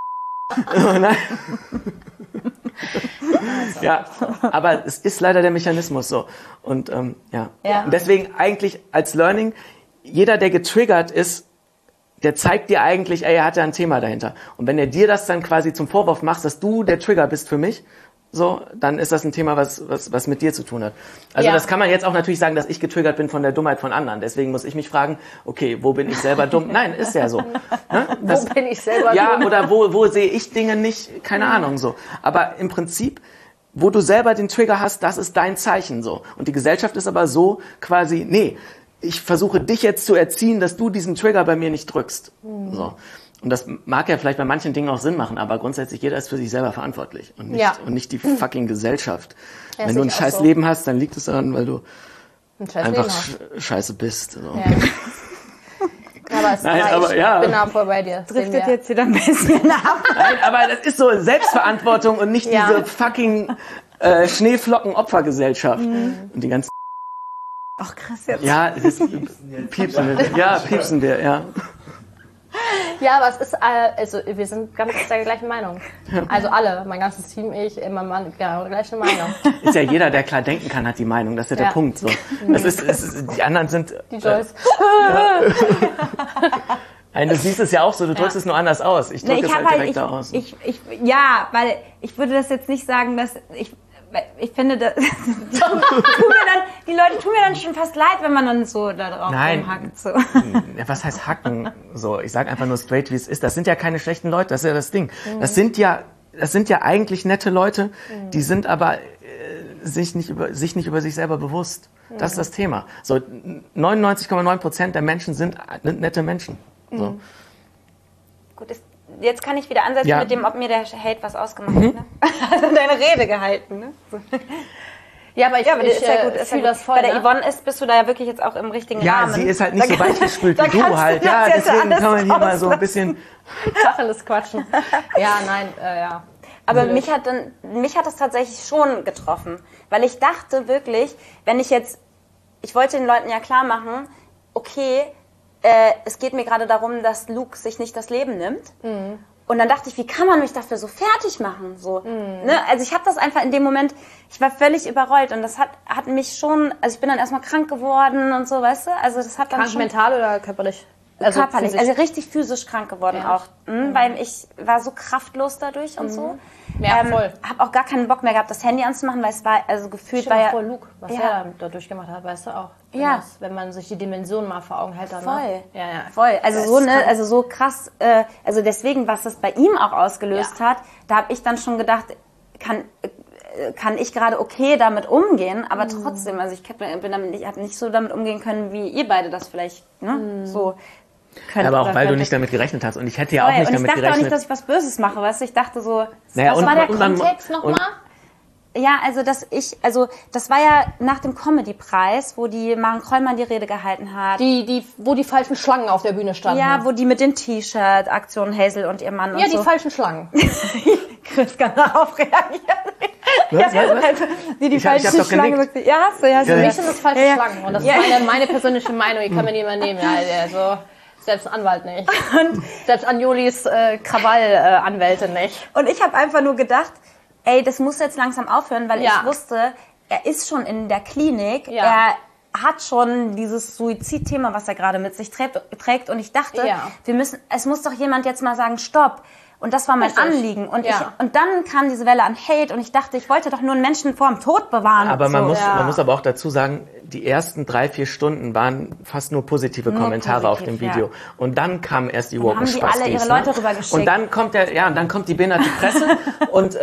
Ja, aber es ist leider der Mechanismus so. Und Und deswegen eigentlich als Learning, jeder, der getriggert ist, der zeigt dir eigentlich, er hat ja ein Thema dahinter. Und wenn er dir das dann quasi zum Vorwurf macht, dass du der Trigger bist für mich, so, dann ist das ein Thema, was mit dir zu tun hat. Also das kann man jetzt auch natürlich sagen, dass ich getriggert bin von der Dummheit von anderen. Deswegen muss ich mich fragen, okay, wo bin ich selber dumm? Nein, ist ja so. Ne? Wo bin ich selber dumm? Ja, oder wo sehe ich Dinge nicht? Keine Ahnung, so. Aber im Prinzip, wo du selber den Trigger hast, das ist dein Zeichen, so. Und die Gesellschaft ist aber so quasi, nee, ich versuche dich jetzt zu erziehen, dass du diesen Trigger bei mir nicht drückst. So. Und das mag ja vielleicht bei manchen Dingen auch Sinn machen, aber grundsätzlich jeder ist für sich selber verantwortlich und nicht die fucking Gesellschaft. Ja, wenn du ein scheiß so. Leben hast, dann liegt es daran, weil du einfach scheiße bist. So. Ja. Aber es ich bin auch voll bei dir. Driftet jetzt wieder ein bisschen ab. Nein, aber das ist so Selbstverantwortung und nicht diese fucking Schneeflocken-Opfergesellschaft. Und die ganzen Ach krass jetzt. piepsen wir. Ja, piepsen wir, ja. Ja, aber es ist, also wir sind ganz der gleichen Meinung. Also alle, mein ganzes Team, ich, mein Mann, genau, gleiche Meinung. Ist ja jeder, der klar denken kann, hat die Meinung. Das ist ja der Punkt. So. Die anderen sind... Die Joyce. Nein, du siehst es ja auch so, du drückst es nur anders aus. Ich drücke es halt direkt aus. Ja, weil ich würde das jetzt nicht sagen, dass ich finde, die Leute tun mir dann schon fast leid, wenn man dann so da drauf rumhackt. So. Was heißt hacken? So, ich sage einfach nur straight, wie es ist. Das sind ja keine schlechten Leute, das ist ja das Ding. Das sind ja eigentlich nette Leute, die sind aber sich nicht über sich selber bewusst. Das ist das Thema. So 99,9% der Menschen sind nette Menschen. So. Gut, jetzt kann ich wieder ansetzen mit dem, ob mir der Hate was ausgemacht hat. Ne? Also deine Rede gehalten. Ne? So. Ja, aber ich ist ja gut. das voll. Bei der Yvonne bist du da ja wirklich jetzt auch im richtigen Rahmen. Ja, sie ist halt nicht so weichgespült wie du halt. Ja, deswegen kann man hier mal so ein bisschen Tacheles quatschen. Ja, nein, ja. Aber mich hat das tatsächlich schon getroffen. Weil ich dachte wirklich, ich wollte den Leuten ja klar machen, okay, es geht mir gerade darum, dass Luke sich nicht das Leben nimmt. Mhm. Und dann dachte ich, wie kann man mich dafür so fertig machen? So, ne? Also ich habe das einfach in dem Moment, ich war völlig überrollt und das hat mich schon, also ich bin dann erstmal krank geworden und so, weißt du? Also das hat dann krank schon mental oder körperlich? Körperlich, physisch. also richtig physisch krank geworden auch, weil ich war so kraftlos dadurch und so. Ja, voll. Hab auch gar keinen Bock mehr gehabt, das Handy anzumachen, weil es war, also gefühlt war ja... vor Luke, was er da durchgemacht hat, weißt du auch. Wenn man sich die Dimensionen mal vor Augen hält. Dann, voll. Ne? Ja. Voll, also so krass, also deswegen, was das bei ihm auch ausgelöst hat, da habe ich dann schon gedacht, kann ich gerade okay damit umgehen, aber trotzdem, also ich habe nicht so damit umgehen können, wie ihr beide das vielleicht, ne, so könnt. Aber auch weil du nicht damit gerechnet hast und ich hätte ja auch nicht damit gerechnet. Und ich dachte auch nicht, dass ich was Böses mache, weißt du, ich dachte so, was war der Kontext nochmal? Ja, also das war ja nach dem Comedy-Preis, wo die Maren Krollmann die Rede gehalten hat. Wo die falschen Schlangen auf der Bühne standen. Ja, wo die mit den T-Shirt-Aktionen Hazel und ihr Mann und so. Ja, die falschen Schlangen. Chris kann darauf reagieren. Was? Die falschen Schlangen. Ja, hast du, ja. Für mich sind das falsche Schlangen. Und das ist meine persönliche Meinung, die kann mir niemand nehmen. Ja, also, selbst ein Anwalt nicht. Und selbst Anjolis Krawall-Anwälte nicht. Und ich habe einfach nur gedacht, ey, das muss jetzt langsam aufhören, weil ich wusste, er ist schon in der Klinik, er hat schon dieses Suizidthema, was er gerade mit sich trägt und ich dachte, es muss doch jemand jetzt mal sagen, stopp. Und das war mein Anliegen. Und dann kam diese Welle an Hate und ich dachte, ich wollte doch nur einen Menschen vor dem Tod bewahren. Aber man muss aber auch dazu sagen, die ersten 3-4 Stunden waren fast nur positive Kommentare auf dem Video. Ja. Und dann kamen erst die Woken Spastis. Haben die alle ihre Leute rübergeschickt. Und dann kommt dann kommt die behinderte Presse und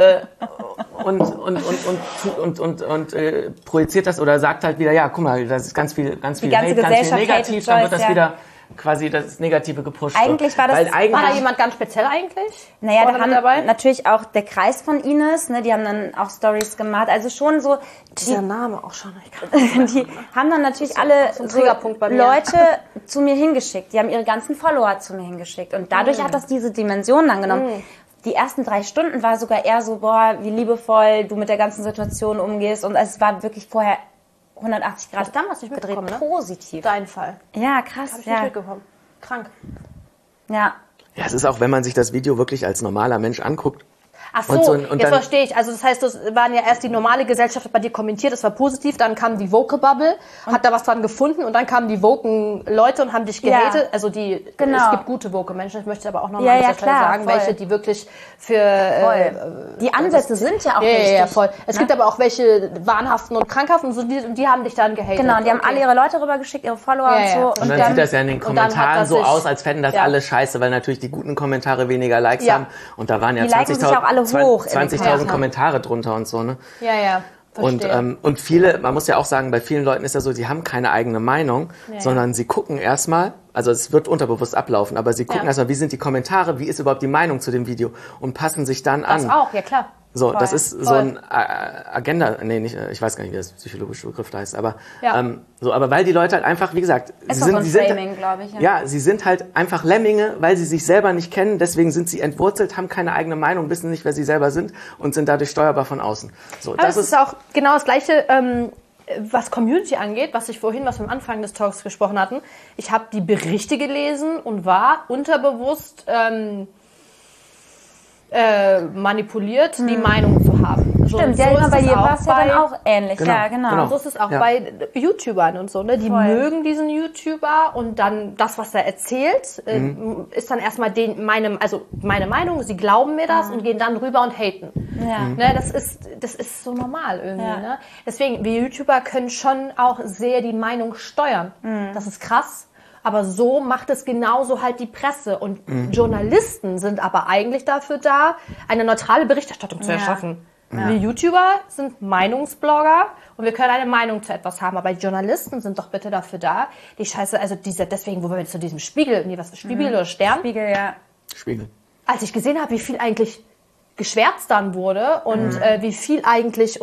projiziert das oder sagt halt wieder, ja, guck mal, das ist ganz viel Hate, ganz viel negativ, dann wird das wieder quasi das Negative gepusht. Eigentlich war das... War da jemand ganz speziell eigentlich? Naja, da haben natürlich auch der Kreis von Ines, ne, die haben dann auch Stories gemacht, also schon so... Dieser Name auch schon. Die haben dann natürlich alle so Leute zu mir hingeschickt, die haben ihre ganzen Follower zu mir hingeschickt und dadurch hat das diese Dimension dann genommen. Die ersten 3 Stunden war sogar eher so, boah, wie liebevoll du mit der ganzen Situation umgehst und es war wirklich vorher 180 Grad damals nicht gedreht, ne? positiv. Dein Fall. Ja, krass. Hab ich nicht mitbekommen. Krank. Ja. Ja, es ist auch, wenn man sich das Video wirklich als normaler Mensch anguckt. Ach so, jetzt verstehe ich. Also das heißt, das waren ja erst die normale Gesellschaft, hat bei dir kommentiert, das war positiv, dann kam die Woke-Bubble, hat da was dran gefunden und dann kamen die Woken-Leute und haben dich gehatet. Also es gibt gute Woke-Menschen, ich möchte aber auch nochmal an dieser Stelle sagen, welche, die wirklich für... die Ansätze sind ja auch richtig. Ja, voll. Es gibt aber auch welche wahnhaften und krankhaften und so, die haben dich dann gehatet. Genau, die haben alle ihre Leute rübergeschickt, ihre Follower und so. Und dann sieht das ja in den Kommentaren so aus, als fänden das alle scheiße, weil natürlich die guten Kommentare weniger Likes haben und da waren ja 20.000 Kommentare drunter und so, ne? Ja, verstehe. Und viele, man muss ja auch sagen, bei vielen Leuten ist ja so, sie haben keine eigene Meinung, sondern sie gucken erstmal, also es wird unterbewusst ablaufen, aber sie gucken erstmal, wie sind die Kommentare, wie ist überhaupt die Meinung zu dem Video und passen sich dann an. Das auch, ja klar. So, das ist so ein Agenda, ich weiß gar nicht, wie das psychologische Begriff da heißt, aber aber weil die Leute halt einfach, wie gesagt, sie sind halt einfach Lemminge, weil sie sich selber nicht kennen, deswegen sind sie entwurzelt, haben keine eigene Meinung, wissen nicht, wer sie selber sind und sind dadurch steuerbar von außen. So, aber das ist auch genau das Gleiche, was Community angeht, was wir am Anfang des Talks gesprochen hatten, ich habe die Berichte gelesen und war unterbewusst manipuliert, die Meinung zu haben. Stimmt, so ja, bei dir war es ja dann auch ähnlich. Genau, ja, genau. So ist es auch bei YouTubern und so, ne? Die mögen diesen YouTuber und dann das, was er erzählt, ist dann erstmal meine Meinung, sie glauben mir das und gehen dann rüber und haten. Ja. Ne? Das ist so normal irgendwie. Ja. Ne? Deswegen, wir YouTuber können schon auch sehr die Meinung steuern. Das ist krass. Aber so macht es genauso halt die Presse. Und Journalisten sind aber eigentlich dafür da, eine neutrale Berichterstattung zu erschaffen. Ja. Wir YouTuber sind Meinungsblogger und wir können eine Meinung zu etwas haben. Aber die Journalisten sind doch bitte dafür da, die Scheiße, also deswegen, wo wir zu diesem Spiegel oder Stern? Spiegel, ja. Spiegel. Als ich gesehen habe, wie viel eigentlich geschwärzt dann wurde und wie viel eigentlich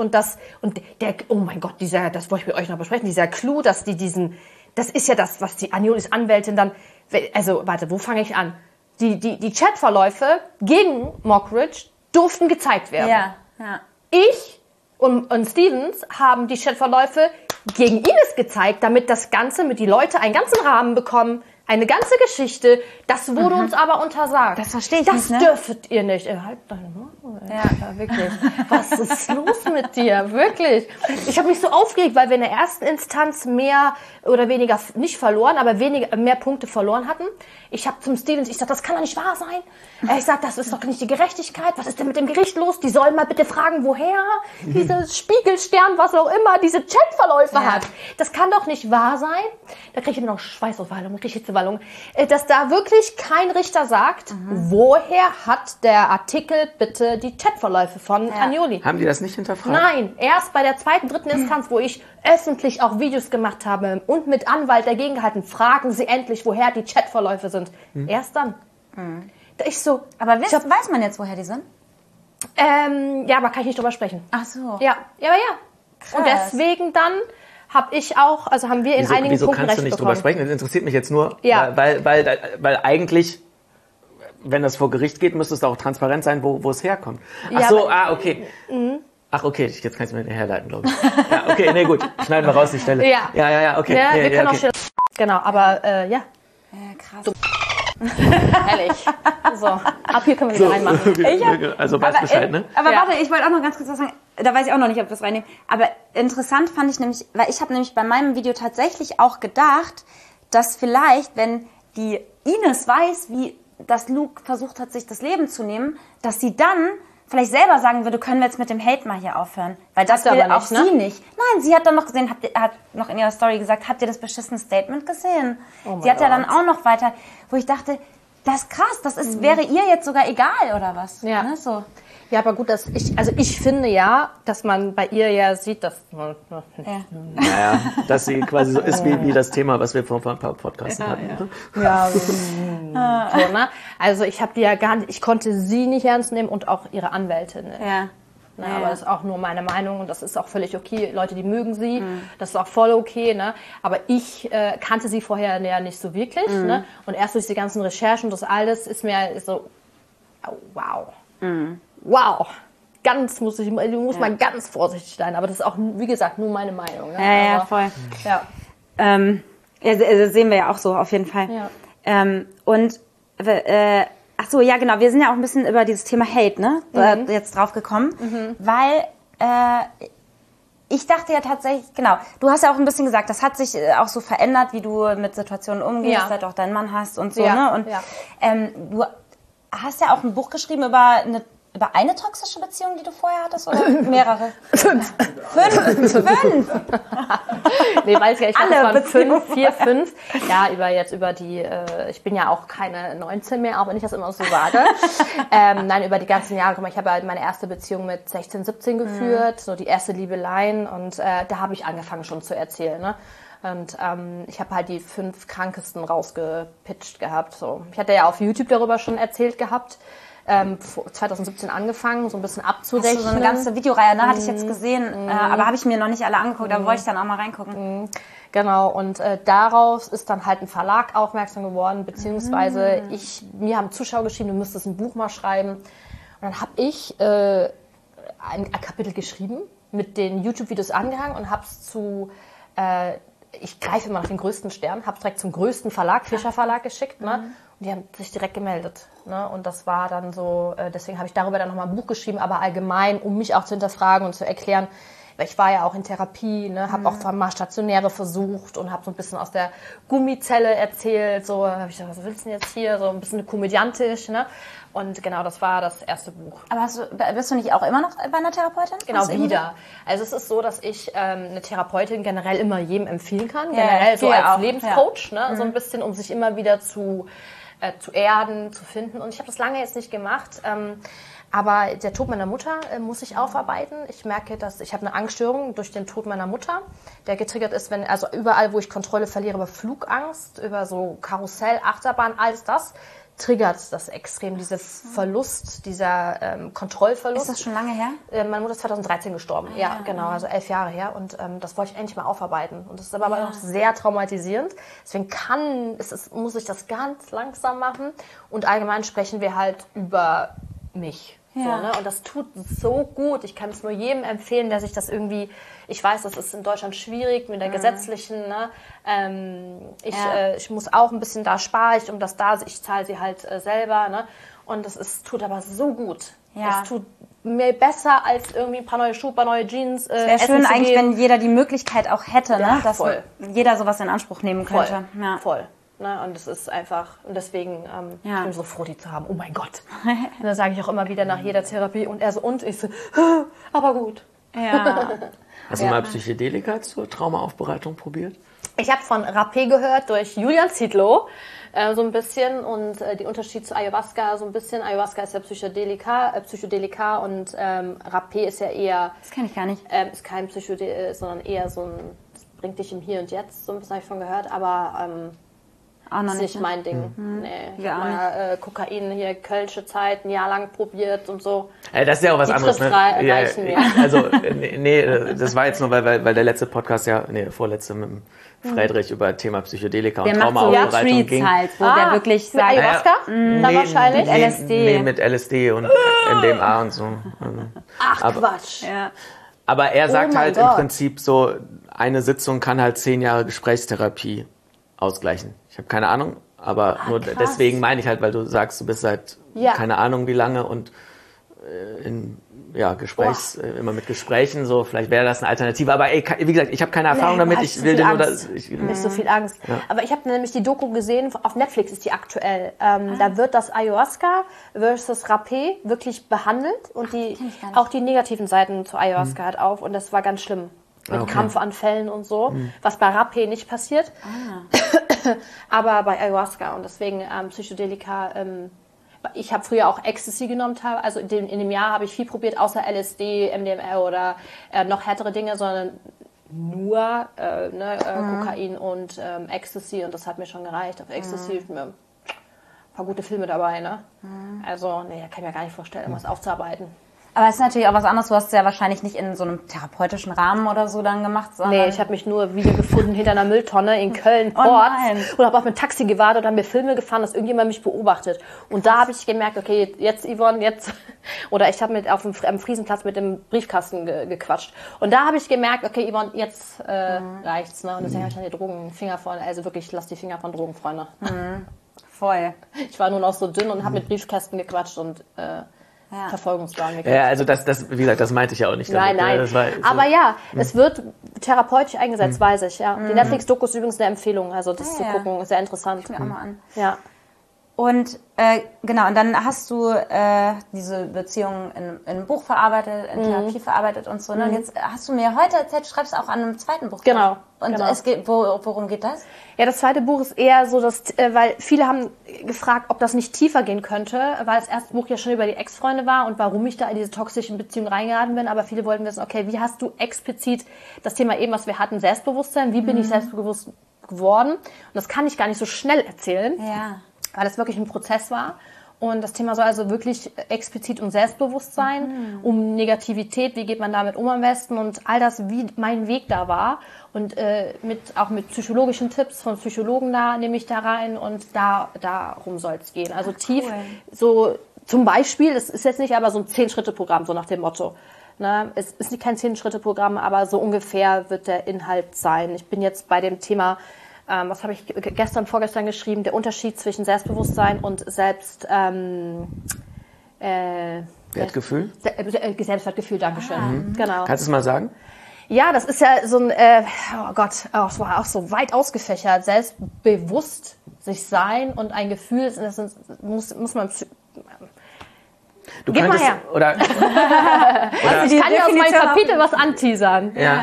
oh mein Gott, das wollte ich mit euch noch besprechen, dieser Clou, dass das ist ja das, was die Anjolis Anwältin dann, also warte, wo fange ich an? Die Chatverläufe gegen Mockridge durften gezeigt werden. Ja, ja. Ich und Stevens haben die Chatverläufe gegen Ines gezeigt, damit das Ganze mit die Leute einen ganzen Rahmen bekommen, eine ganze Geschichte. Das wurde uns aber untersagt. Das verstehe ich nicht, ne? Das dürftet ihr nicht. Halt deine Maul. Ja, wirklich. Was ist los mit dir? Wirklich. Ich habe mich so aufgeregt, weil wir in der ersten Instanz mehr oder weniger, nicht verloren, aber mehr Punkte verloren hatten. Ich habe zum Stevens, ich sag, das kann doch nicht wahr sein. Ich sag, das ist doch nicht die Gerechtigkeit. Was ist denn mit dem Gericht los? Die sollen mal bitte fragen, woher dieses Spiegelstern, was auch immer, diese Chatverläufe hat. Das kann doch nicht wahr sein. Da kriege ich immer noch Schweißauswallung, dass da wirklich kein Richter sagt, woher hat der Artikel bitte die Chatverläufe von Anjoli. Haben die das nicht hinterfragt? Nein, erst bei der zweiten, dritten Instanz, wo ich öffentlich auch Videos gemacht habe und mit Anwalt dagegen gehalten, fragen sie endlich, woher die Chatverläufe sind. Erst dann. Ich so, aber weiß man jetzt, woher die sind? Ja, aber kann ich nicht drüber sprechen. Ach so. Ja. Krass. Und deswegen dann haben wir in einigen wieso Punkten kannst du nicht drüber sprechen? Das interessiert mich jetzt nur, weil eigentlich, wenn das vor Gericht geht, müsste es auch transparent sein, wo es herkommt. Ach so, okay. Ach, okay, jetzt kannst du mir herleiten, glaube ich. Ja, okay, nee, gut. Schneiden wir raus die Stelle. Ja, okay. Ja, wir können auch genau, aber ja. Ja, krass. Ehrlich. So, ab hier können wir wieder reinmachen. Also weißt Bescheid, ne? Aber warte, ich wollte auch noch ganz kurz was sagen. Da weiß ich auch noch nicht, ob wir es reinnehmen. Aber interessant fand ich nämlich, weil ich habe nämlich bei meinem Video tatsächlich auch gedacht, dass vielleicht, wenn die Ines weiß, wie das Luke versucht hat, sich das Leben zu nehmen, dass sie dann vielleicht selber sagen würde, können wir jetzt mit dem Hate mal hier aufhören. Weil das will aber auch sie nicht. Nein, sie hat dann noch gesehen, hat noch in ihrer Story gesagt, habt ihr das beschissene Statement gesehen? Sie hat ja dann auch noch weiter, wo ich dachte, das ist krass, wäre ihr jetzt sogar egal, oder was? Ja. Ne, so. Ja, aber gut, ich finde ja, dass man bei ihr ja sieht, dass naja, dass sie quasi so ist wie das Thema, was wir vor ein paar Podcasts hatten. Ja, so, ne? Also ich habe die ja ich konnte sie nicht ernst nehmen und auch ihre Anwältin. Ja. Ne, aber das ist auch nur meine Meinung und das ist auch völlig okay. Leute, die mögen sie, das ist auch voll okay. Ne? Aber ich kannte sie vorher ja nicht so wirklich. Ne? Und erst durch die ganzen Recherchen und das alles ist mir so, wow. Wow. Du musst mal ganz vorsichtig sein. Aber das ist auch, wie gesagt, nur meine Meinung. Ne? Ja, voll. Ja. Das sehen wir ja auch so, auf jeden Fall. Ja. Ach so, ja genau, wir sind ja auch ein bisschen über dieses Thema Hate, ne, jetzt drauf gekommen, weil ich dachte ja tatsächlich, genau, du hast ja auch ein bisschen gesagt, das hat sich auch so verändert, wie du mit Situationen umgehst, seit du auch deinen Mann hast und so, ne, und du hast ja auch ein Buch geschrieben über eine toxische Beziehung, die du vorher hattest, oder mehrere? 5. Nee, weiß ich nicht. Alle waren 5, 4, 5. Ja, über die, ich bin ja auch keine 19 mehr, auch wenn ich das immer so sage. Nein, über die ganzen Jahre. Guck mal, ich habe halt meine erste Beziehung mit 16, 17 geführt, so die erste Liebeleien und da habe ich angefangen schon zu erzählen, ne? Und ich habe halt die 5 krankesten rausgepitcht gehabt. So. Ich hatte ja auf YouTube darüber schon erzählt gehabt. 2017 angefangen, so ein bisschen abzurechnen. Hast du so eine ganze Videoreihe, ne? Hatte ich jetzt gesehen, aber habe ich mir noch nicht alle angeguckt, da wollte ich dann auch mal reingucken. Genau, und daraus ist dann halt ein Verlag aufmerksam geworden, beziehungsweise mir haben Zuschauer geschrieben, du müsstest ein Buch mal schreiben. Und dann habe ich ein Kapitel geschrieben mit den YouTube-Videos angehangen und hab's ich greife immer nach den größten Stern, hab's direkt zum größten Verlag, Fischer Verlag geschickt, ne? Und die haben sich direkt gemeldet, ne? Und das war dann so, deswegen habe ich darüber dann nochmal ein Buch geschrieben, aber allgemein, um mich auch zu hinterfragen und zu erklären, weil ich war ja auch in Therapie, ne, habe auch mal Stationäre versucht und habe so ein bisschen aus der Gummizelle erzählt, so habe ich gedacht, was willst du denn jetzt hier, so ein bisschen komödiantisch, ne? Und genau, das war das erste Buch. Aber bist du nicht auch immer noch bei einer Therapeutin? Genau, wieder. Also es ist so, dass ich eine Therapeutin generell immer jedem empfehlen kann, generell so als Lebenscoach, ne, so ein bisschen, um sich immer wieder zu erden, zu finden. Und ich habe das lange jetzt nicht gemacht. Aber der Tod meiner Mutter muss ich aufarbeiten. Ich merke, dass ich habe eine Angststörung durch den Tod meiner Mutter, der getriggert ist, also überall, wo ich Kontrolle verliere, über Flugangst, über so Karussell, Achterbahn, alles das triggert das extrem, dieser Verlust, dieser Kontrollverlust. Ist das schon lange her? Meine Mutter ist 2013 gestorben, ja, genau, also 11 Jahre her. Und das wollte ich endlich mal aufarbeiten. Und das ist aber noch sehr traumatisierend. Deswegen muss ich das ganz langsam machen. Und allgemein sprechen wir halt über mich. Ja. So, ne? Und das tut so gut. Ich kann es nur jedem empfehlen, der sich das irgendwie... Ich weiß, das ist in Deutschland schwierig mit der gesetzlichen... Ne? Ich muss auch ein bisschen, da spare ich, ich zahle sie halt selber. Ne? Und tut aber so gut. Ja. Es tut mir besser als irgendwie ein paar neue Schuhe, ein paar neue Jeans. Es wäre schön eigentlich, wenn jeder die Möglichkeit auch hätte, ja, ne? Dass jeder sowas in Anspruch nehmen könnte. Voll, ja. Voll. Ne, und es ist einfach, und deswegen ich bin so froh, die zu haben. Oh mein Gott. Und dann sage ich auch immer wieder nach jeder Therapie und er so, und ich so, aber gut. Ja. Hast du mal Psychedelika zur Traumaaufbereitung probiert? Ich habe von Rapé gehört durch Julian Zietlow so ein bisschen und den Unterschied zu Ayahuasca so ein bisschen. Ayahuasca ist ja Psychedelika und Rapé ist ja eher... Das kenne ich gar nicht. Ist kein Psychedelika, sondern eher so das bringt dich im Hier und Jetzt, so ein bisschen habe ich von gehört, aber... das ist nicht mein Ding. Nee, ich habe mal Kokain hier, Kölsche Zeit, ein Jahr lang probiert und so. Das ist ja auch was anderes. Ne? Reichen mir. Also, das war jetzt nur, weil der letzte Podcast vorletzte mit dem Friedrich über Thema Psychedelika und Traumaaufbereitung ging. Halt, wo der wirklich sagt, Ayahuasca? Dann wahrscheinlich? Mit LSD. Nee, mit LSD und MDMA und so. Ach, Quatsch. Ja. Aber er sagt halt im Prinzip so, eine Sitzung kann halt 10 Jahre Gesprächstherapie ausgleichen. Ich habe keine Ahnung, aber nur krass. deswegen meine ich halt, weil du sagst, du bist seit keine Ahnung wie lange und immer mit Gesprächen, so vielleicht wäre das eine Alternative. Aber wie gesagt, ich habe keine Erfahrung damit. Ich will dir nur nicht so viel Angst. Ja. Aber ich habe nämlich die Doku gesehen, auf Netflix ist die aktuell. Da wird das Ayahuasca versus Rapé wirklich behandelt und auch die negativen Seiten zu Ayahuasca hat auf und das war ganz schlimm. Mit Krampfanfällen und so, was bei Rapé nicht passiert. Aber bei Ayahuasca und deswegen Psychedelika, ich habe früher auch Ecstasy genommen, also in dem Jahr habe ich viel probiert, außer LSD, MDMA oder noch härtere Dinge, sondern nur Kokain und Ecstasy und das hat mir schon gereicht. Auf Ecstasy hilft mir ein paar gute Filme dabei, ne? Also, kann ich mir gar nicht vorstellen, was aufzuarbeiten. Aber es ist natürlich auch was anderes. Du hast es ja wahrscheinlich nicht in so einem therapeutischen Rahmen oder so dann gemacht, sondern... Nee, ich habe mich nur wiedergefunden hinter einer Mülltonne in Köln-Porz und habe auf ein Taxi gewartet und habe mir Filme gefahren, dass irgendjemand mich beobachtet. Und da habe ich gemerkt, okay, jetzt Yvonne, jetzt... Oder ich habe am Friesenplatz mit dem Briefkasten gequatscht. Und da habe ich gemerkt, okay, Yvonne, jetzt reicht's. Ne? Und deswegen habe ich dann die Drogenfinger von... Also wirklich, lass die Finger von Drogen, Freunde. Voll. Ich war nur noch so dünn und habe mit Briefkästen gequatscht und... Verfolgungswahn gekriegt. Ja, also das, wie gesagt, das meinte ich ja auch nicht damit. Nein. Das war so. Aber es wird therapeutisch eingesetzt, weiß ich, ja. Die Netflix-Doku ist übrigens eine Empfehlung, also das zu gucken, ist sehr interessant. Ich mir auch mal an. Ja. Und genau, und dann hast du diese Beziehung in einem Buch verarbeitet, in Therapie verarbeitet und so. Ne? Und jetzt hast du mir heute erzählt, du schreibst auch an einem zweiten Buch. Genau. Und es geht, worum geht das? Ja, das zweite Buch ist eher so, weil viele haben gefragt, ob das nicht tiefer gehen könnte, weil das erste Buch ja schon über die Ex-Freunde war und warum ich da in diese toxischen Beziehungen reingeraten bin. Aber viele wollten wissen, okay, wie hast du explizit das Thema eben, was wir hatten, Selbstbewusstsein, wie bin ich selbstbewusst geworden? Und das kann ich gar nicht so schnell erzählen. Ja. Weil das wirklich ein Prozess war. Und das Thema soll also wirklich explizit um Selbstbewusstsein, um Negativität, wie geht man damit um am besten und all das, wie mein Weg da war. Und auch mit psychologischen Tipps von Psychologen nehme ich da rein und darum soll es gehen. Also tief, so zum Beispiel, es ist jetzt nicht aber so ein 10-Schritte-Programm, so nach dem Motto. Ne? Es ist kein 10-Schritte-Programm, aber so ungefähr wird der Inhalt sein. Ich bin jetzt bei dem Thema, was habe ich vorgestern geschrieben, der Unterschied zwischen Selbstbewusstsein und Wertgefühl? Selbstwertgefühl, Dankeschön. Genau. Kannst du es mal sagen? Ja, das ist ja so ein, oh Gott, es war auch so weit ausgefächert. Selbstbewusst sich sein und ein Gefühl, das muss man... Du Gib könntest, mal her. oder Ich kann ja aus meinem Kapitel was anteasern. ja.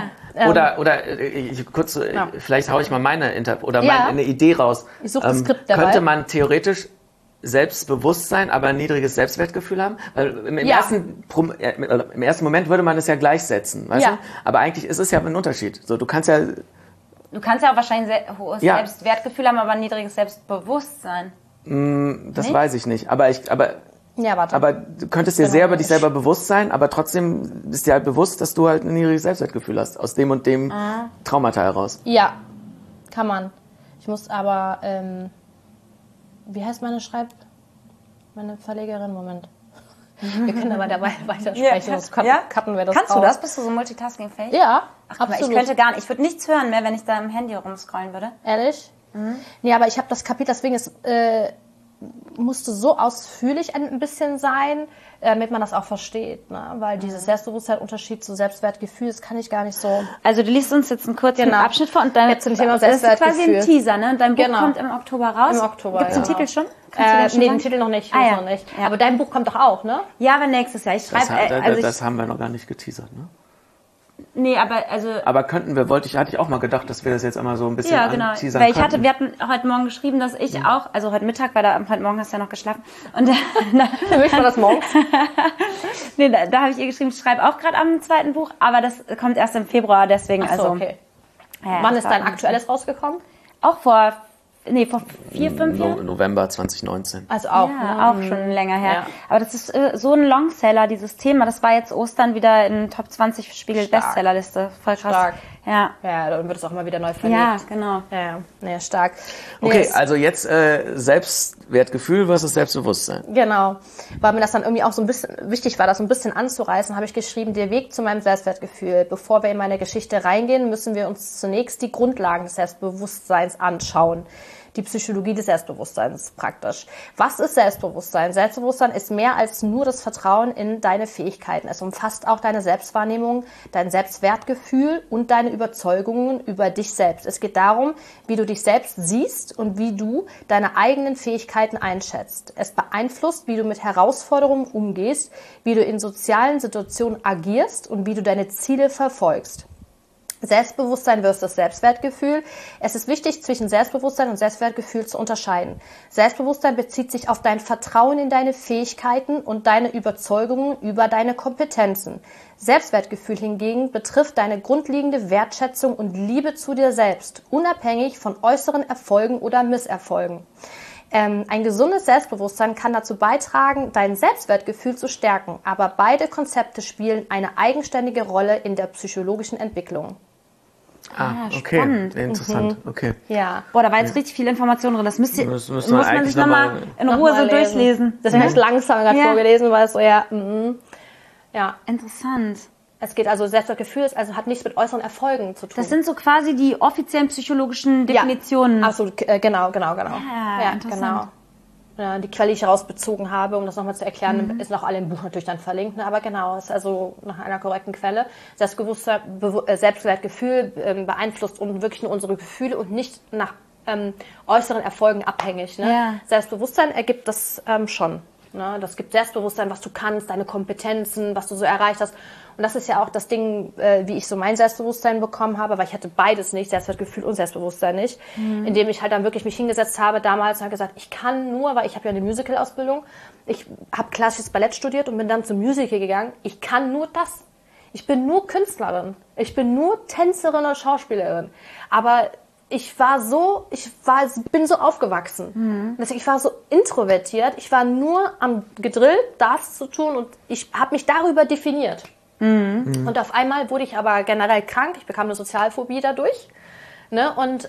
Vielleicht haue ich mal meine eine Idee raus. Ich suche das Skript dabei. Könnte man theoretisch Selbstbewusstsein, aber ein niedriges Selbstwertgefühl haben? Weil im ersten Moment würde man es ja gleichsetzen, weißt du? Aber eigentlich ist es ja ein Unterschied. So, du kannst ja auch wahrscheinlich ein hohes Selbstwertgefühl haben, aber ein niedriges Selbstbewusstsein. Das weiß ich nicht. Aber warte. Aber du könntest dir sehr über dich selber bewusst sein, aber trotzdem bist dir halt bewusst, dass du halt ein niedriges Selbstwertgefühl hast, aus dem und dem Traumata heraus. Ja, kann man. Ich muss aber, wie heißt meine Verlegerin? Moment. Wir können aber dabei weitersprechen, sonst cutten wir das Kannst aus. du das? Bist du so multitaskingfähig? Ja, Ach, aber absolut. ich könnte gar nicht. Ich würde nichts hören mehr, wenn ich da im Handy rumscrollen würde. Ehrlich? Nee, aber ich habe das Kapitel, deswegen musste so ausführlich ein bisschen sein, damit man das auch versteht. Ne? Weil dieses Selbstbewusstsein, Unterschied zu Selbstwertgefühl, das kann ich gar nicht so... Also du liest uns jetzt einen kurzen Abschnitt vor und dann jetzt zum Thema das ist Selbstwertgefühl. quasi ein Teaser, ne? Dein Buch kommt im Oktober raus. Im Oktober, Gibt's den Titel schon? Kannst du den schon Nee, sagen? den Titel noch nicht. Ja. Noch nicht. Aber dein Buch kommt doch auch, ne? Ja, aber nächstes Jahr. Ich schreibe... Das haben wir noch gar nicht geteasert, ne? Nee, aber also... Aber hatte ich auch mal gedacht, dass wir das jetzt einmal so ein bisschen anteasern weil könnten. wir hatten heute Morgen geschrieben, dass ich auch, also heute Mittag, weil heute Morgen hast du ja noch geschlafen. Und Für mich war das morgens. nee, da habe ich ihr geschrieben, ich schreibe auch gerade am zweiten Buch, aber das kommt erst im Februar, deswegen Ach so, okay. Ja, Wann ist dein aktuelles rausgekommen? Auch vor 4-5 Jahren. November 2019. Also auch. Ja, auch schon länger her. Ja. Aber das ist so ein Longseller, dieses Thema. Das war jetzt Ostern wieder in Top 20 Spiegel-Bestsellerliste. Voll krass. Stark. Ja. Ja, dann wird es auch immer wieder neu verlegt. Ja, genau. Ja, nee, stark. Okay, Yes. also jetzt Selbstwertgefühl versus Selbstbewusstsein. Genau. Weil mir das dann irgendwie auch so ein bisschen wichtig war, das so ein bisschen anzureißen, habe ich geschrieben, der Weg zu meinem Selbstwertgefühl. Bevor wir in meine Geschichte reingehen, müssen wir uns zunächst die Grundlagen des Selbstbewusstseins anschauen. Die Psychologie des Selbstbewusstseins praktisch. Was ist Selbstbewusstsein? Selbstbewusstsein ist mehr als nur das Vertrauen in deine Fähigkeiten. Es umfasst auch deine Selbstwahrnehmung, dein Selbstwertgefühl und deine Überzeugungen über dich selbst. Es geht darum, wie du dich selbst siehst und wie du deine eigenen Fähigkeiten einschätzt. Es beeinflusst, wie du mit Herausforderungen umgehst, wie du in sozialen Situationen agierst und wie du deine Ziele verfolgst. Selbstbewusstsein versus Selbstwertgefühl. Es ist wichtig, zwischen Selbstbewusstsein und Selbstwertgefühl zu unterscheiden. Selbstbewusstsein bezieht sich auf dein Vertrauen in deine Fähigkeiten und deine Überzeugungen über deine Kompetenzen. Selbstwertgefühl hingegen betrifft deine grundlegende Wertschätzung und Liebe zu dir selbst, unabhängig von äußeren Erfolgen oder Misserfolgen. Ein gesundes Selbstbewusstsein kann dazu beitragen, dein Selbstwertgefühl zu stärken, aber beide Konzepte spielen eine eigenständige Rolle in der psychologischen Entwicklung. Okay, spannend. interessant. Okay. Ja. Boah, da war jetzt richtig viel Information drin. Das muss man eigentlich sich nochmal in Ruhe so durchlesen. Deswegen habe ich langsam gerade vorgelesen, weil es so, ja. Interessant. Es geht also, Selbstwertgefühl hat nichts mit äußeren Erfolgen zu tun. Das sind so quasi die offiziellen psychologischen Definitionen. Ja, absolut, genau. Ja, interessant. Genau. Ja, die Quelle, die ich herausbezogen habe, um das nochmal zu erklären, ist noch alle im Buch natürlich dann verlinkt, ne? Aber genau, ist also nach einer korrekten Quelle. Selbstwertgefühl beeinflusst wirklich nur unsere Gefühle und nicht nach äußeren Erfolgen abhängig. Ne? Ja. Selbstbewusstsein ergibt das schon. Ne? Das gibt Selbstbewusstsein, was du kannst, deine Kompetenzen, was du so erreicht hast. Und das ist ja auch das Ding, wie ich so mein Selbstbewusstsein bekommen habe, weil ich hatte beides nicht, Selbstwertgefühl und Selbstbewusstsein nicht. Indem ich halt dann wirklich mich hingesetzt habe damals und habe gesagt, ich kann nur, weil ich habe ja eine Musical-Ausbildung, ich habe klassisches Ballett studiert und bin dann zum Musical gegangen, ich kann nur das. Ich bin nur Künstlerin, ich bin nur Tänzerin oder Schauspielerin. Aber bin so aufgewachsen. Deswegen, ich war so introvertiert, ich war nur am gedrillt, das zu tun und ich habe mich darüber definiert. Und auf einmal wurde ich aber generell krank, ich bekam eine Sozialphobie dadurch, ne, und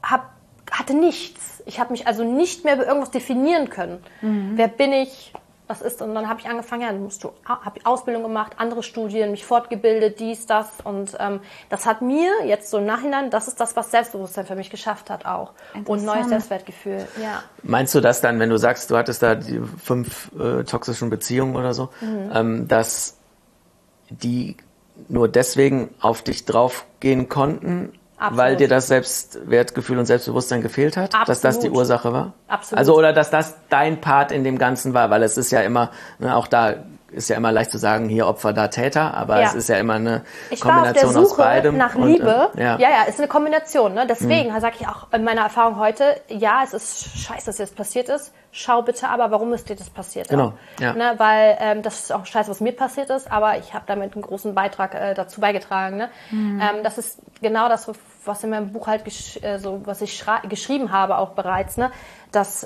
hatte nichts. Ich habe mich also nicht mehr über irgendwas definieren können. Wer bin ich? Was ist? Und dann habe ich angefangen, habe Ausbildung gemacht, andere Studien, mich fortgebildet, dies, das. Und das hat mir jetzt so im Nachhinein, das ist das, was Selbstbewusstsein für mich geschafft hat auch. Und neues Selbstwertgefühl, ja. Meinst du das dann, wenn du sagst, du hattest da die 5 toxischen Beziehungen oder so, dass die nur deswegen auf dich draufgehen konnten, Absolut. weil dir das Selbstwertgefühl und Selbstbewusstsein gefehlt hat? Absolut. Dass das die Ursache war? Absolut. Also, oder dass das dein Part in dem Ganzen war? Weil es ist ja immer, ne, auch da ist ja immer leicht zu sagen, hier Opfer, da Täter, aber es ist ja immer eine Kombination aus beidem. Nach Liebe. Ja, ist eine Kombination. Ne? Deswegen sage ich auch in meiner Erfahrung heute, ja, es ist scheiße, dass dir das passiert ist. Schau bitte aber, warum ist dir das passiert? Genau. Ja. Ne? Weil das ist auch scheiße, was mir passiert ist, aber ich habe damit einen großen Beitrag dazu beigetragen. Ne? Das ist genau das, was in meinem Buch halt was ich geschrieben habe auch bereits, ne? Dass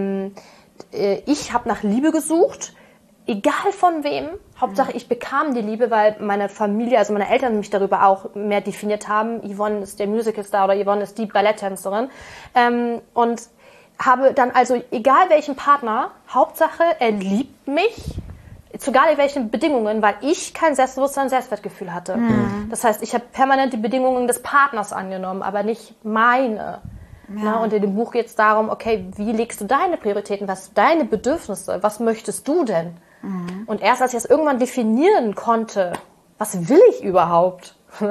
ich habe nach Liebe gesucht, egal von wem. Hauptsache ich bekam die Liebe, weil meine Familie, also meine Eltern mich darüber auch mehr definiert haben. Yvonne ist der Musicalstar oder Yvonne ist die Balletttänzerin. Und habe dann also, egal welchen Partner, Hauptsache er liebt mich, zu egal welchen Bedingungen, weil ich kein Selbstbewusstsein, Selbstwertgefühl hatte. Das heißt, ich habe permanent die Bedingungen des Partners angenommen, aber nicht meine. Ja. Und in dem Buch geht es darum, okay, wie legst du deine Prioritäten, was sind deine Bedürfnisse, was möchtest du denn? Und erst als ich das irgendwann definieren konnte, was will ich überhaupt?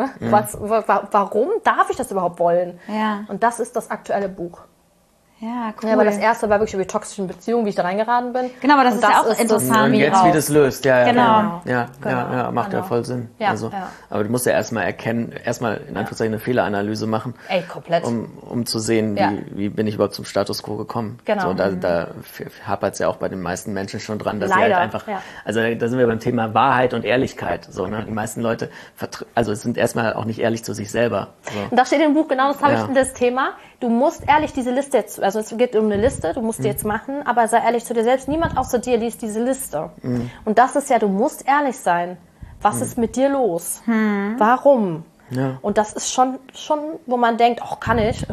Warum darf ich das überhaupt wollen? Ja. Und das ist das aktuelle Buch. Ja, cool. Ja, aber das erste war wirklich über die toxischen Beziehungen, wie ich da reingeraten bin. Genau, aber das ist ja auch interessant. Und jetzt, wie das löst. Ja, genau. Ja, macht ja voll Sinn. Ja, also, aber du musst ja erstmal erkennen, in Anführungszeichen eine Fehleranalyse machen. Ey, komplett. Um zu sehen, wie bin ich überhaupt zum Status quo gekommen. Genau. So, da hapert es ja auch bei den meisten Menschen schon dran, dass Leider, sie halt einfach, also da sind wir beim Thema Wahrheit und Ehrlichkeit. So, ne? Die meisten Leute, sind erstmal auch nicht ehrlich zu sich selber. So. Und da steht im Buch genau das Thema. Du musst ehrlich diese Liste jetzt, also es geht um eine Liste, du musst die jetzt machen, aber sei ehrlich zu dir selbst. Niemand außer dir liest diese Liste. Und das ist ja, du musst ehrlich sein. Was ist mit dir los? Warum? Ja. Und das ist schon, wo man denkt, ach, kann ich?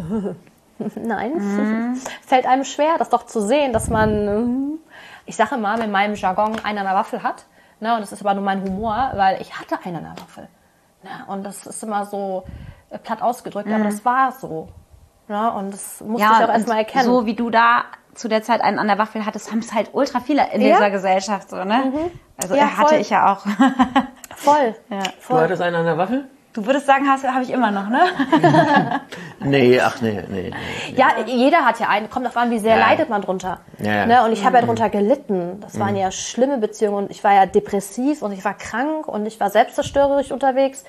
Nein. Fällt einem schwer, das doch zu sehen, dass man, ich sage immer, mit meinem Jargon einen an der Waffel hat. Ne, und das ist aber nur mein Humor, weil ich hatte einen an der Waffel. Ne, und das ist immer so platt ausgedrückt, aber das war so. Ja, und das musste ich auch erstmal erkennen. So wie du da zu der Zeit einen an der Waffel hattest, haben es halt ultra viele in dieser Gesellschaft. So, ne? Also hatte ich ja auch. Voll. Ja. Du hattest einen an der Waffel? Du würdest sagen, habe ich immer noch, ne? Nee. Ja, jeder hat ja einen. Kommt drauf an, wie sehr leidet man drunter. Ja. Ne? Und ich habe ja drunter gelitten. Das waren ja schlimme Beziehungen. Und ich war ja depressiv und ich war krank und ich war selbstzerstörerisch unterwegs.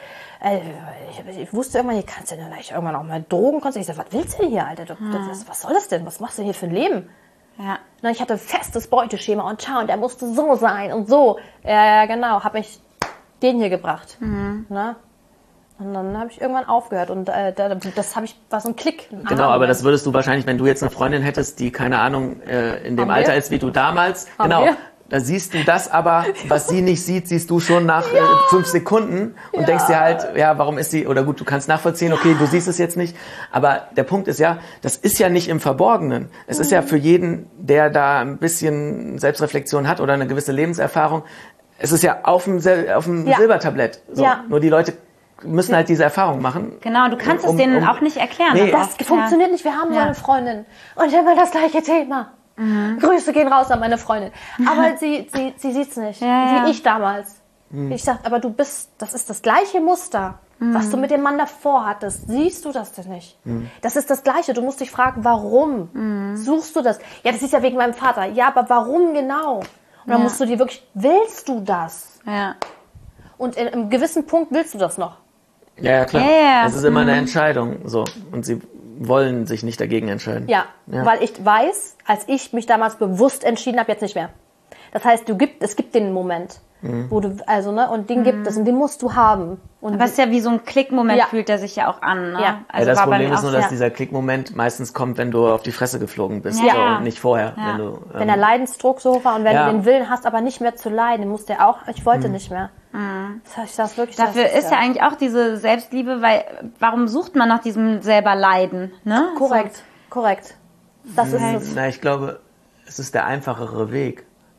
Ich wusste irgendwann, hier kannst du ja gleich irgendwann auch mal Drogen konsumieren. Ich sag, was willst du denn hier, Alter? Was soll das denn? Was machst du denn hier für ein Leben? Ja. Na, ich hatte ein festes Beuteschema und schau, und der musste so sein und so. Ja, genau. Hab mich den hier gebracht. Ne? Und dann habe ich irgendwann aufgehört und das war so ein Klick. Genau, aber das würdest du wahrscheinlich, wenn du jetzt eine Freundin hättest, die, keine Ahnung, in dem Alter ist wie du damals, da siehst du das aber, was sie nicht sieht, siehst du schon nach 5 Sekunden und denkst dir halt, warum ist sie, oder gut, du kannst nachvollziehen, okay, du siehst es jetzt nicht, aber der Punkt ist ja, das ist ja nicht im Verborgenen. Es ist ja für jeden, der da ein bisschen Selbstreflexion hat oder eine gewisse Lebenserfahrung, es ist ja auf dem Silbertablett. So. Ja. Nur die Leute müssen halt diese Erfahrung machen. Genau, du kannst es denen auch nicht erklären. Nee. Das funktioniert nicht. Wir haben so eine Freundin und immer das gleiche Thema. Grüße gehen raus an meine Freundin. Aber sie sieht's nicht. Wie ich damals. Ich dachte, aber das ist das gleiche Muster, was du mit dem Mann davor hattest. Siehst du das denn nicht? Das ist das Gleiche. Du musst dich fragen, warum suchst du das? Ja, das ist ja wegen meinem Vater. Ja, aber warum genau? Und dann musst du dir wirklich, willst du das? Ja. Und in einem gewissen Punkt willst du das noch. Ja, klar. Ja. Das ist immer eine Entscheidung. So. Und sie wollen sich nicht dagegen entscheiden. Ja, weil ich weiß, als ich mich damals bewusst entschieden habe, jetzt nicht mehr. Das heißt, es gibt den Moment, wo du, und den gibt es und den musst du haben. Und Aber es ist ja wie so ein Klickmoment, fühlt er sich ja auch an. Ne? Ja. Also das war bei Problem mir ist auch nur, so. dass dieser Klickmoment meistens kommt, wenn du auf die Fresse geflogen bist. Ja. So, und nicht vorher. Ja. wenn der Leidensdruck so hoch war und wenn du den Willen hast, aber nicht mehr zu leiden, musst du auch, ich wollte nicht mehr. Das heißt, ich das wirklich. Dafür ist ja eigentlich auch diese Selbstliebe, weil warum sucht man nach diesem selber Leiden? Ne? korrekt. Das ist es. Na, ich glaube, es ist der einfachere Weg.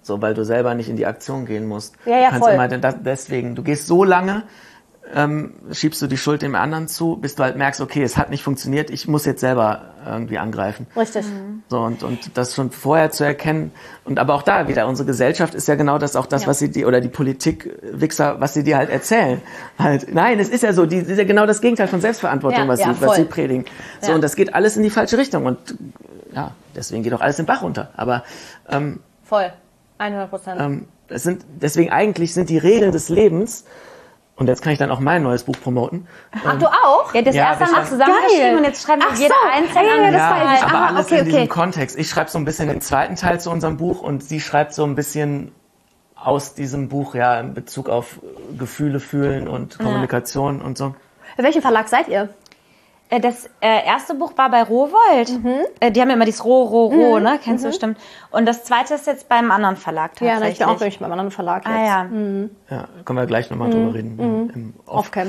So, weil du selber nicht in die Aktion gehen musst. Ja, du kannst voll. immer deswegen, du gehst so lange, schiebst du die Schuld dem anderen zu, bis du halt merkst, okay, es hat nicht funktioniert, ich muss jetzt selber irgendwie angreifen. Richtig. So, und das schon vorher zu erkennen. Und aber auch da wieder, unsere Gesellschaft ist ja genau das, auch das, was sie die, oder die Politik-Wichser, was sie dir halt erzählen. Halt, nein, es ist ja so, die ist ja genau das Gegenteil von Selbstverantwortung, was sie predigen. So, und das geht alles in die falsche Richtung. Und ja, deswegen geht auch alles den Bach runter. Aber voll. 100%. Deswegen eigentlich sind die Regeln des Lebens, und jetzt kann ich dann auch mein neues Buch promoten. Ach, du auch? Ja, das erste haben wir zusammengeschrieben und jetzt schreiben wir jeder einzeln an. Ja, aber alles in diesem Kontext. Ich schreibe so ein bisschen den zweiten Teil zu unserem Buch und sie schreibt so ein bisschen aus diesem Buch, ja, in Bezug auf Gefühle fühlen und Kommunikation und so. Bei welchem Verlag seid ihr? Das erste Buch war bei Rowohlt. Die haben ja immer dieses Roh, ne? Kennst du bestimmt. Und das zweite ist jetzt beim anderen Verlag tatsächlich. Ja, ich bin auch beim anderen Verlag jetzt. Ja. Ja, können wir gleich nochmal drüber reden. Im Off-Cam.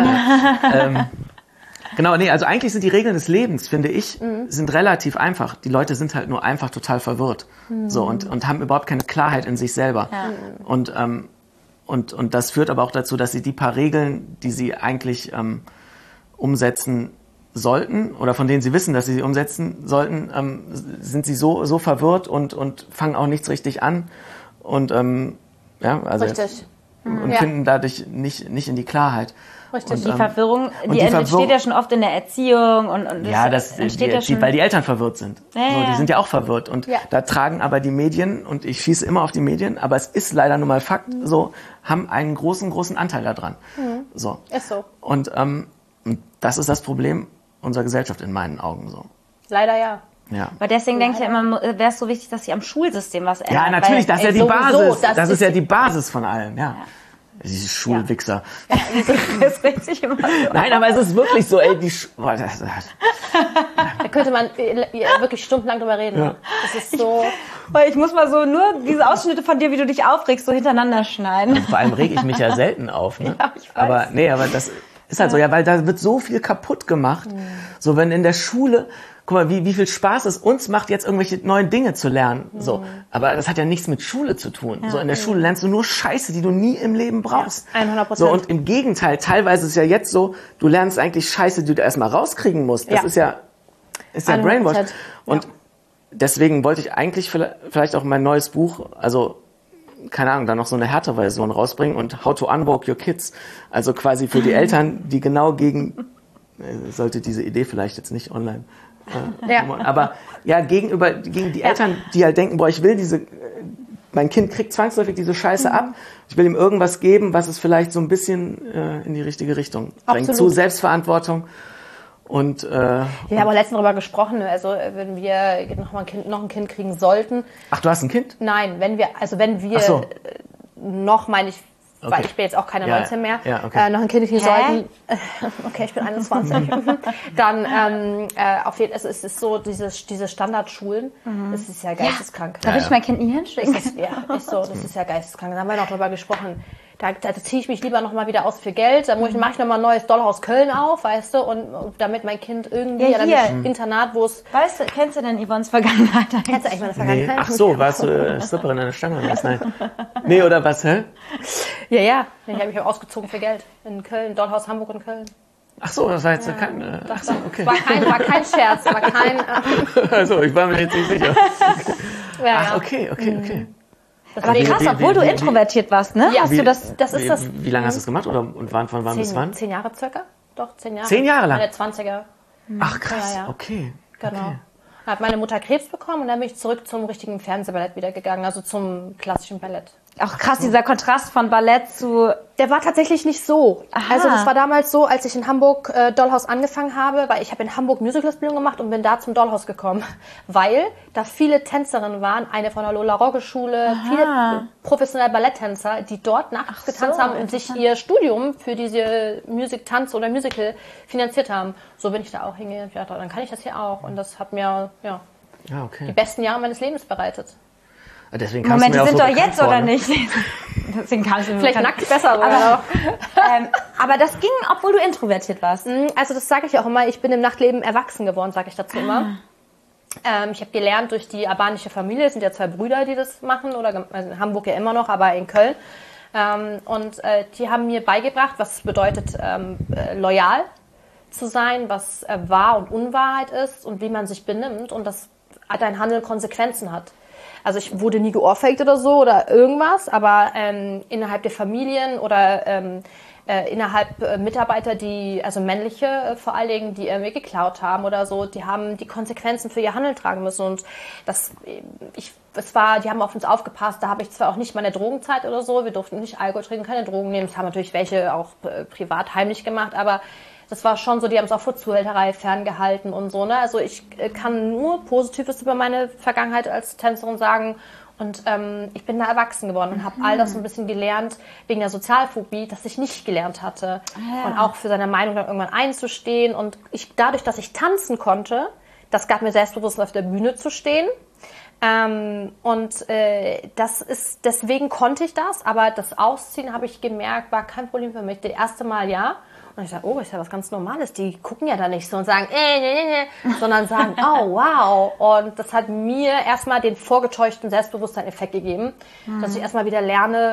Genau, nee, also eigentlich sind die Regeln des Lebens, finde ich, sind relativ einfach. Die Leute sind halt nur einfach total verwirrt. So, und haben überhaupt keine Klarheit in sich selber. Ja. Und das führt aber auch dazu, dass sie die paar Regeln, die sie eigentlich umsetzen sollten oder von denen sie wissen, dass sie sie umsetzen sollten, sind sie so verwirrt und fangen auch nichts richtig an und Richtig. Und finden dadurch nicht in die Klarheit. Richtig. Und die Verwirrung, die entsteht ja schon oft in der Erziehung und das entsteht ja schon, weil die Eltern verwirrt sind. Die sind ja auch verwirrt und da tragen aber die Medien, und ich schieße immer auf die Medien, aber es ist leider nun mal Fakt, so, haben einen großen Anteil daran. So. Ist so. Und das ist das Problem unserer Gesellschaft in meinen Augen so. Leider ja. Ja. Aber deswegen denke ich ja immer, wäre es so wichtig, dass sie am Schulsystem was ändern. Ja, natürlich, das ist ja die Basis. Das ist ja die Basis. Basis von allem, ja. Diese Schulwichser. Ja. Das regt sich immer so. Nein, aber es ist wirklich so, ey, Da könnte man wirklich stundenlang drüber reden. Ja. Das ist so. Weil ich muss mal so nur diese Ausschnitte von dir, wie du dich aufregst, so hintereinander schneiden. Und vor allem rege ich mich ja selten auf, ne? Ja, ich weiß. Aber das ist halt so, ja, weil da wird so viel kaputt gemacht. So, wenn in der Schule, guck mal, wie viel Spaß es uns macht, jetzt irgendwelche neuen Dinge zu lernen. So. Aber das hat ja nichts mit Schule zu tun. Ja. So, in der Schule lernst du nur Scheiße, die du nie im Leben brauchst. Ja, 100%. So, und im Gegenteil, teilweise ist es ja jetzt so, du lernst eigentlich Scheiße, die du erstmal rauskriegen musst. Das ist ja Brainwash. Und deswegen wollte ich eigentlich vielleicht auch mein neues Buch, also keine Ahnung, da noch so eine härtere Version rausbringen und How to Unwoke Your Kids. Also quasi für die Eltern, die genau gegen, sollte diese Idee vielleicht jetzt nicht online, aber ja, gegen die Eltern, die halt denken, boah, ich will mein Kind kriegt zwangsläufig diese Scheiße ab, ich will ihm irgendwas geben, was es vielleicht so ein bisschen in die richtige Richtung bringt. Zu Selbstverantwortung. Und wir haben auch letztens darüber gesprochen, also wenn wir noch ein Kind kriegen sollten. Ach, du hast ein Kind? Nein, wenn wir noch, meine ich, weil ich bin jetzt auch keine 19 mehr, noch ein Kind kriegen sollten. Okay, ich bin 21. Dann auf jeden Fall, es ist so, diese Standardschulen, das ist ja geisteskrank. Da will ich mein Kind nie hinschicken. Das ist ja geisteskrank. Da haben wir noch drüber gesprochen. Da ziehe ich mich lieber noch mal wieder aus für Geld. Dann mache ich noch mal ein neues Dollhaus Köln auf, weißt du, und damit mein Kind irgendwie an einem Internat, wo es... Weißt du, kennst du denn Yvonnes Vergangenheit? Kennst du eigentlich meine Vergangenheit? Nee. Ach so, warst du Stripperin an der Stange? Nein. Nee, oder was, hä? Ja. Ich habe mich ausgezogen für Geld. In Köln, Dollhaus Hamburg und Köln. Ach so, das war jetzt kein... okay. War kein Scherz, war kein... Also, ich war mir jetzt nicht sicher. Ach, okay. Aber krass, obwohl du introvertiert warst, ne? Ja, hast du das ist das. Wie lange hast du das gemacht? Oder und von wann bis wann? 10 Jahre circa. Doch, 10 Jahre. 10 Jahre lang? Meine 20er. Ach krass, Ja. okay. Genau. Okay. Da hat meine Mutter Krebs bekommen und dann bin ich zurück zum richtigen Fernsehballett wieder gegangen, also zum klassischen Ballett. Auch krass, dieser Kontrast von Ballett zu... Der war tatsächlich nicht so. Aha. Also das war damals so, als ich in Hamburg Dollhaus angefangen habe, weil ich habe in Hamburg Musicalausbildung gemacht und bin da zum Dollhaus gekommen, weil da viele Tänzerinnen waren, eine von der Lola-Rogge-Schule, viele professionelle Balletttänzer, die dort nachts getanzt haben und sich ihr Studium für diese Tanz oder Musical finanziert haben. So bin ich da auch hingegangen. Ja, dann kann ich das hier auch. Und das hat mir die besten Jahre meines Lebens bereitet. Deswegen Moment, die sind so doch jetzt vor, oder ne? nicht? Deswegen kannst du vielleicht nackt besser, aber das ging, obwohl du introvertiert warst. Also das sage ich auch immer, ich bin im Nachtleben erwachsen geworden, sage ich dazu immer. Ich habe gelernt durch die albanische Familie, es sind ja 2 Brüder, die das machen, oder also in Hamburg ja immer noch, aber in Köln. Und die haben mir beigebracht, was es bedeutet, loyal zu sein, was Wahr und Unwahrheit ist und wie man sich benimmt und dass dein Handeln Konsequenzen hat. Also ich wurde nie geohrfeigt oder so oder irgendwas, aber innerhalb der Familien oder innerhalb Mitarbeiter, also männliche vor allen Dingen, die mir geklaut haben oder so, die haben die Konsequenzen für ihr Handeln tragen müssen und die haben auf uns aufgepasst, da habe ich zwar auch nicht meine Drogenzeit oder so, wir durften nicht Alkohol trinken, keine Drogen nehmen, das haben natürlich welche auch privat heimlich gemacht, aber das war schon so, die haben es auch vor Zuhälterei ferngehalten und so, ne? Also ich kann nur Positives über meine Vergangenheit als Tänzerin sagen. Und ich bin da erwachsen geworden und habe all das so ein bisschen gelernt wegen der Sozialphobie, das ich nicht gelernt hatte. Ja. Und auch für seine Meinung dann irgendwann einzustehen. Und dadurch, dass ich tanzen konnte, das gab mir Selbstbewusstsein, auf der Bühne zu stehen. Deswegen konnte ich das. Aber das Ausziehen, habe ich gemerkt, war kein Problem für mich. Das erste Mal ja. Und ich dachte, ist ja was ganz Normales. Die gucken ja da nicht so und sagen, sondern sagen, oh, wow. Und das hat mir erstmal den vorgetäuschten Selbstbewusstsein-Effekt gegeben, dass ich erstmal wieder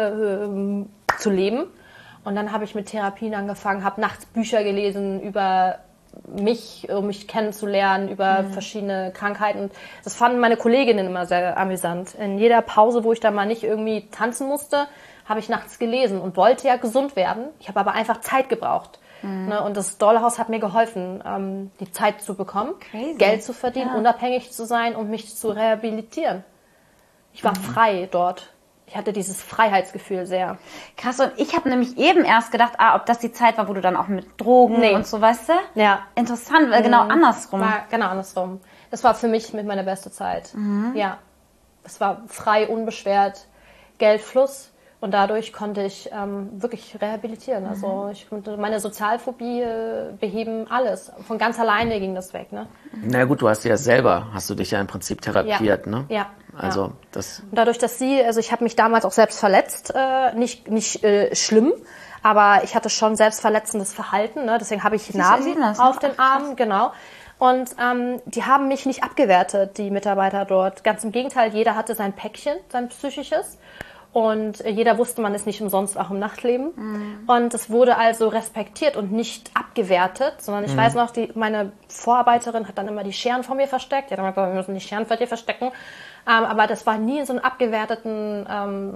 lerne zu leben. Und dann habe ich mit Therapien angefangen, habe nachts Bücher gelesen über mich, um mich kennenzulernen, über verschiedene Krankheiten. Das fanden meine Kolleginnen immer sehr amüsant. In jeder Pause, wo ich da mal nicht irgendwie tanzen musste, habe ich nachts gelesen und wollte ja gesund werden. Ich habe aber einfach Zeit gebraucht. Ne, und das Dollhaus hat mir geholfen, die Zeit zu bekommen, Geld zu verdienen, unabhängig zu sein und mich zu rehabilitieren. Ich war frei dort. Ich hatte dieses Freiheitsgefühl sehr. Krass, und ich habe nämlich eben erst gedacht, ob das die Zeit war, wo du dann auch mit Drogen und so, weißt du? Ja. Interessant, weil genau andersrum. War genau andersrum. Das war für mich mit meine beste Zeit. Ja. Es war frei, unbeschwert, Geldfluss. Und dadurch konnte ich wirklich rehabilitieren. Also ich konnte meine Sozialphobie beheben, alles. Von ganz alleine ging das weg. Ne? Na gut, hast du dich ja im Prinzip therapiert, ne? Ja. Also das. Und dadurch, dass ich habe mich damals auch selbst verletzt, nicht schlimm, aber ich hatte schon selbstverletzendes Verhalten. Ne? Deswegen habe ich Narben auf den Armen, genau. Und die haben mich nicht abgewertet, die Mitarbeiter dort. Ganz im Gegenteil, jeder hatte sein Päckchen, sein psychisches. Und jeder wusste, man ist nicht umsonst auch im Nachtleben. Und es wurde also respektiert und nicht abgewertet, sondern ich weiß noch, meine Vorarbeiterin hat dann immer die Scheren vor mir versteckt. Die hat gesagt, wir müssen die Scheren vor dir verstecken. Aber das war nie in so einem abgewerteten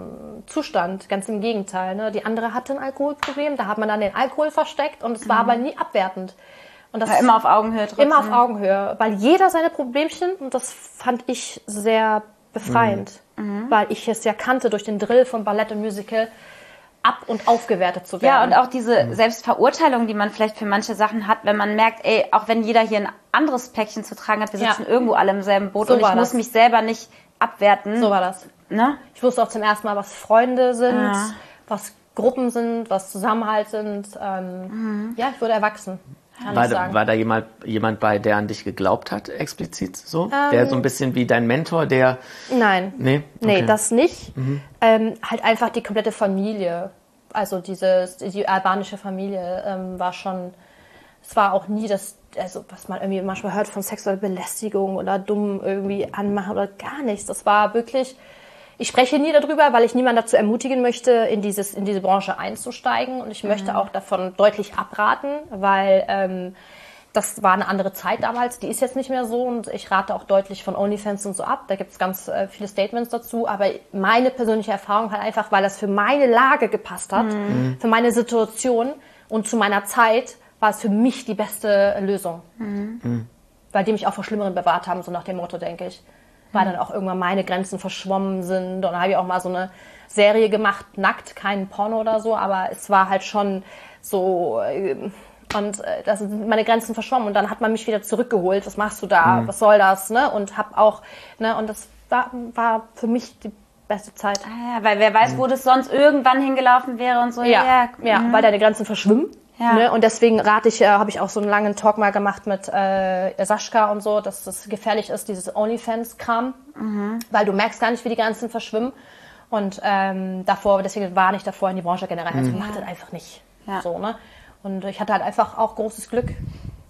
Zustand, ganz im Gegenteil. Ne? Die andere hatte ein Alkoholproblem, da hat man dann den Alkohol versteckt und es war aber nie abwertend. Und das immer auf Augenhöhe trotzdem. Immer auf Augenhöhe, weil jeder seine Problemchen, und das fand ich sehr befreiend, weil ich es ja kannte durch den Drill von Ballett und Musical, ab- und aufgewertet zu werden. Ja, und auch diese Selbstverurteilung, die man vielleicht für manche Sachen hat, wenn man merkt, auch wenn jeder hier ein anderes Päckchen zu tragen hat, wir sitzen irgendwo alle im selben Boot, so und ich muss mich selber nicht abwerten. So war das. Ne? Ich wusste auch zum ersten Mal, was Freunde sind, was Gruppen sind, was Zusammenhalt sind. Ja, ich wurde erwachsen. War da jemand bei, der an dich geglaubt hat, explizit so? Der so ein bisschen wie dein Mentor, der... Nein. Nee, nee, das nicht. Halt einfach die komplette Familie. Also die albanische Familie war schon... Es war auch nie das, also was man irgendwie manchmal hört von sexueller Belästigung oder dumm irgendwie anmachen oder gar nichts. Das war wirklich... Ich spreche nie darüber, weil ich niemanden dazu ermutigen möchte, in diese Branche einzusteigen. Und ich möchte auch davon deutlich abraten, weil das war eine andere Zeit damals. Die ist jetzt nicht mehr so. Und ich rate auch deutlich von OnlyFans und so ab. Da gibt es ganz viele Statements dazu. Aber meine persönliche Erfahrung halt einfach, weil das für meine Lage gepasst hat, für meine Situation und zu meiner Zeit, war es für mich die beste Lösung. Weil die mich auch vor Schlimmeren bewahrt haben, so nach dem Motto, denke ich. Weil dann auch irgendwann meine Grenzen verschwommen sind. Und dann habe ich auch mal so eine Serie gemacht, nackt, kein Porno oder so, aber es war halt schon so, und da sind meine Grenzen verschwommen und dann hat man mich wieder zurückgeholt. Was machst du da? Was soll das? Ne? Und hab auch, ne? Und das war für mich die beste Zeit. Ja, weil wer weiß, wo das sonst irgendwann hingelaufen wäre und so. Ja, weil deine Grenzen verschwimmen. Ja. Ne? Und deswegen habe ich auch so einen langen Talk mal gemacht mit Sascha und so, dass das gefährlich ist, dieses OnlyFans-Kram, weil du merkst gar nicht, wie die Grenzen verschwimmen. Und deswegen warne ich davor in die Branche generell. Also mach das einfach nicht. Ja. So, ne? Und ich hatte halt einfach auch großes Glück,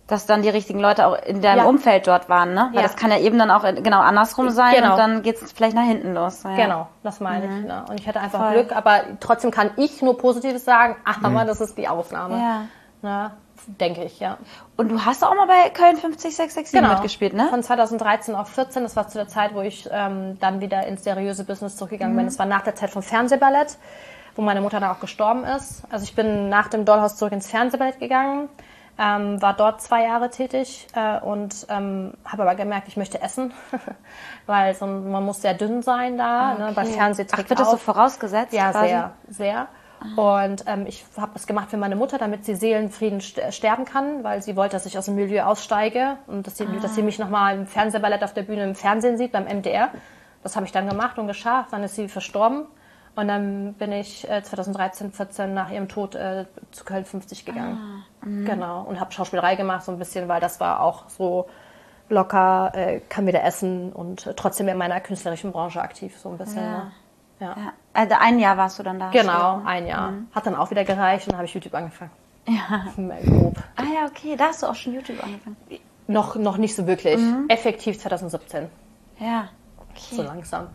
dass dann die richtigen Leute auch in deinem Umfeld dort waren, ne? Weil das kann ja eben dann auch genau andersrum sein und dann geht's vielleicht nach hinten los. Ja. Genau, das meine ich. Ne? Und ich hatte einfach Glück, aber trotzdem kann ich nur Positives sagen, aber das ist die Ausnahme. Ja. Ne? Denke ich, ja. Und du hast auch mal bei Köln 50667 mitgespielt, ne? Von 2013 auf 14, das war zu der Zeit, wo ich dann wieder ins seriöse Business zurückgegangen bin. Das war nach der Zeit vom Fernsehballett, wo meine Mutter dann auch gestorben ist. Also ich bin nach dem Dollhaus zurück ins Fernsehballett gegangen, war dort 2 Jahre tätig und habe aber gemerkt, ich möchte essen, weil man muss sehr dünn sein da, ne, bei Fernsehtrick. Ach, wird das so vorausgesetzt? Ja, quasi? sehr, sehr. Und ich habe das gemacht für meine Mutter, damit sie Seelenfrieden sterben kann, weil sie wollte, dass ich aus dem Milieu aussteige und dass sie mich nochmal im Fernsehballett auf der Bühne im Fernsehen sieht, beim MDR. Das habe ich dann gemacht und geschafft. Dann ist sie verstorben. Und dann bin ich 2013, 14 nach ihrem Tod zu Köln 50 gegangen. Genau. Und habe Schauspielerei gemacht so ein bisschen, weil das war auch so locker, kann wieder essen und trotzdem in meiner künstlerischen Branche aktiv so ein bisschen. Ne? Ja. Also 1 Jahr warst du dann da? Genau, 1 Jahr. Hat dann auch wieder gereicht und dann habe ich YouTube angefangen. Ja. Grob. Ah ja, okay. Da hast du auch schon YouTube angefangen? Noch nicht so wirklich. Effektiv 2017. Ja. Okay. So langsam.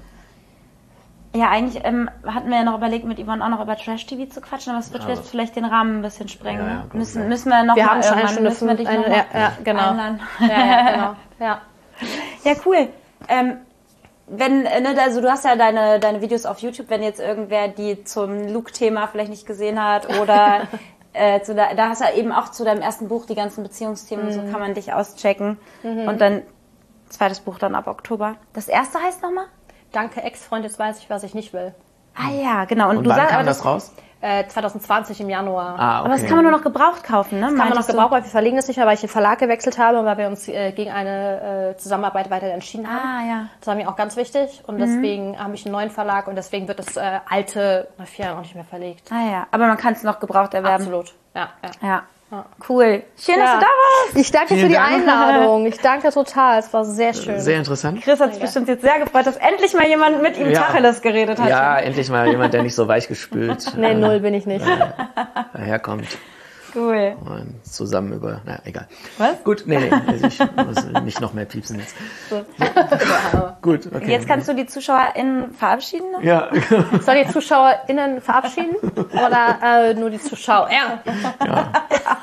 Ja, eigentlich hatten wir ja noch überlegt, mit Yvonne auch noch über Trash-TV zu quatschen, aber es wird jetzt vielleicht den Rahmen ein bisschen sprengen. Ja, müssen wir noch wir mal haben schon eine Stunde müssen wir dich noch mal genau. einladen. Ja, genau. Ja. Ja, cool. Wenn, ne, also du hast ja deine Videos auf YouTube, wenn jetzt irgendwer die zum Luke-Thema vielleicht nicht gesehen hat oder da hast du ja eben auch zu deinem ersten Buch die ganzen Beziehungsthemen, so kann man dich auschecken. Und dann zweites Buch dann ab Oktober. Das erste heißt nochmal? Danke, Ex-Freund, jetzt weiß ich, was ich nicht will. Ah ja, genau. Und wann kam das raus? 2020 im Januar. Ah, okay. Aber das kann man nur noch gebraucht kaufen, ne? Das kann man noch gebraucht, weil wir verlegen das nicht mehr, weil ich den Verlag gewechselt habe und weil wir uns gegen eine Zusammenarbeit weiter entschieden haben. Ah, ja. Das war mir auch ganz wichtig und deswegen habe ich einen neuen Verlag und deswegen wird das alte nach 4 Jahren auch nicht mehr verlegt. Ah ja, aber man kann es noch gebraucht erwerben. Absolut, ja. Ja. Cool. Schön, dass du da warst. Ich danke dir für die Einladung. Ich danke total. Es war sehr schön. Sehr interessant. Chris hat sich bestimmt jetzt sehr gefreut, dass endlich mal jemand mit ihm Tacheles geredet hat. Ja, endlich mal jemand, der nicht so weichgespült Nee, null bin ich nicht. daherkommt. Cool. Und zusammen egal. Was? Gut, nee, ich muss nicht noch mehr piepsen jetzt. Gut, okay. Jetzt kannst du die ZuschauerInnen verabschieden? Ne? Ja. Soll die ZuschauerInnen verabschieden? Oder nur die Zuschauer? Ja.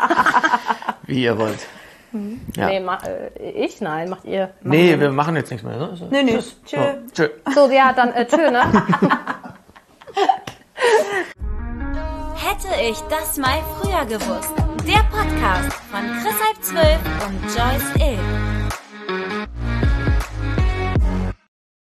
Wie ihr wollt. Ja. Nee, ich? Nein, macht ihr. Nee, wir machen jetzt nichts mehr. Ne? Nö. Tschüss. Tschö. So, tschö. So, ja, dann tschö, ne? Hätte ich das mal früher gewusst. Der Podcast von Chris Halb 12 und Joyce Ill.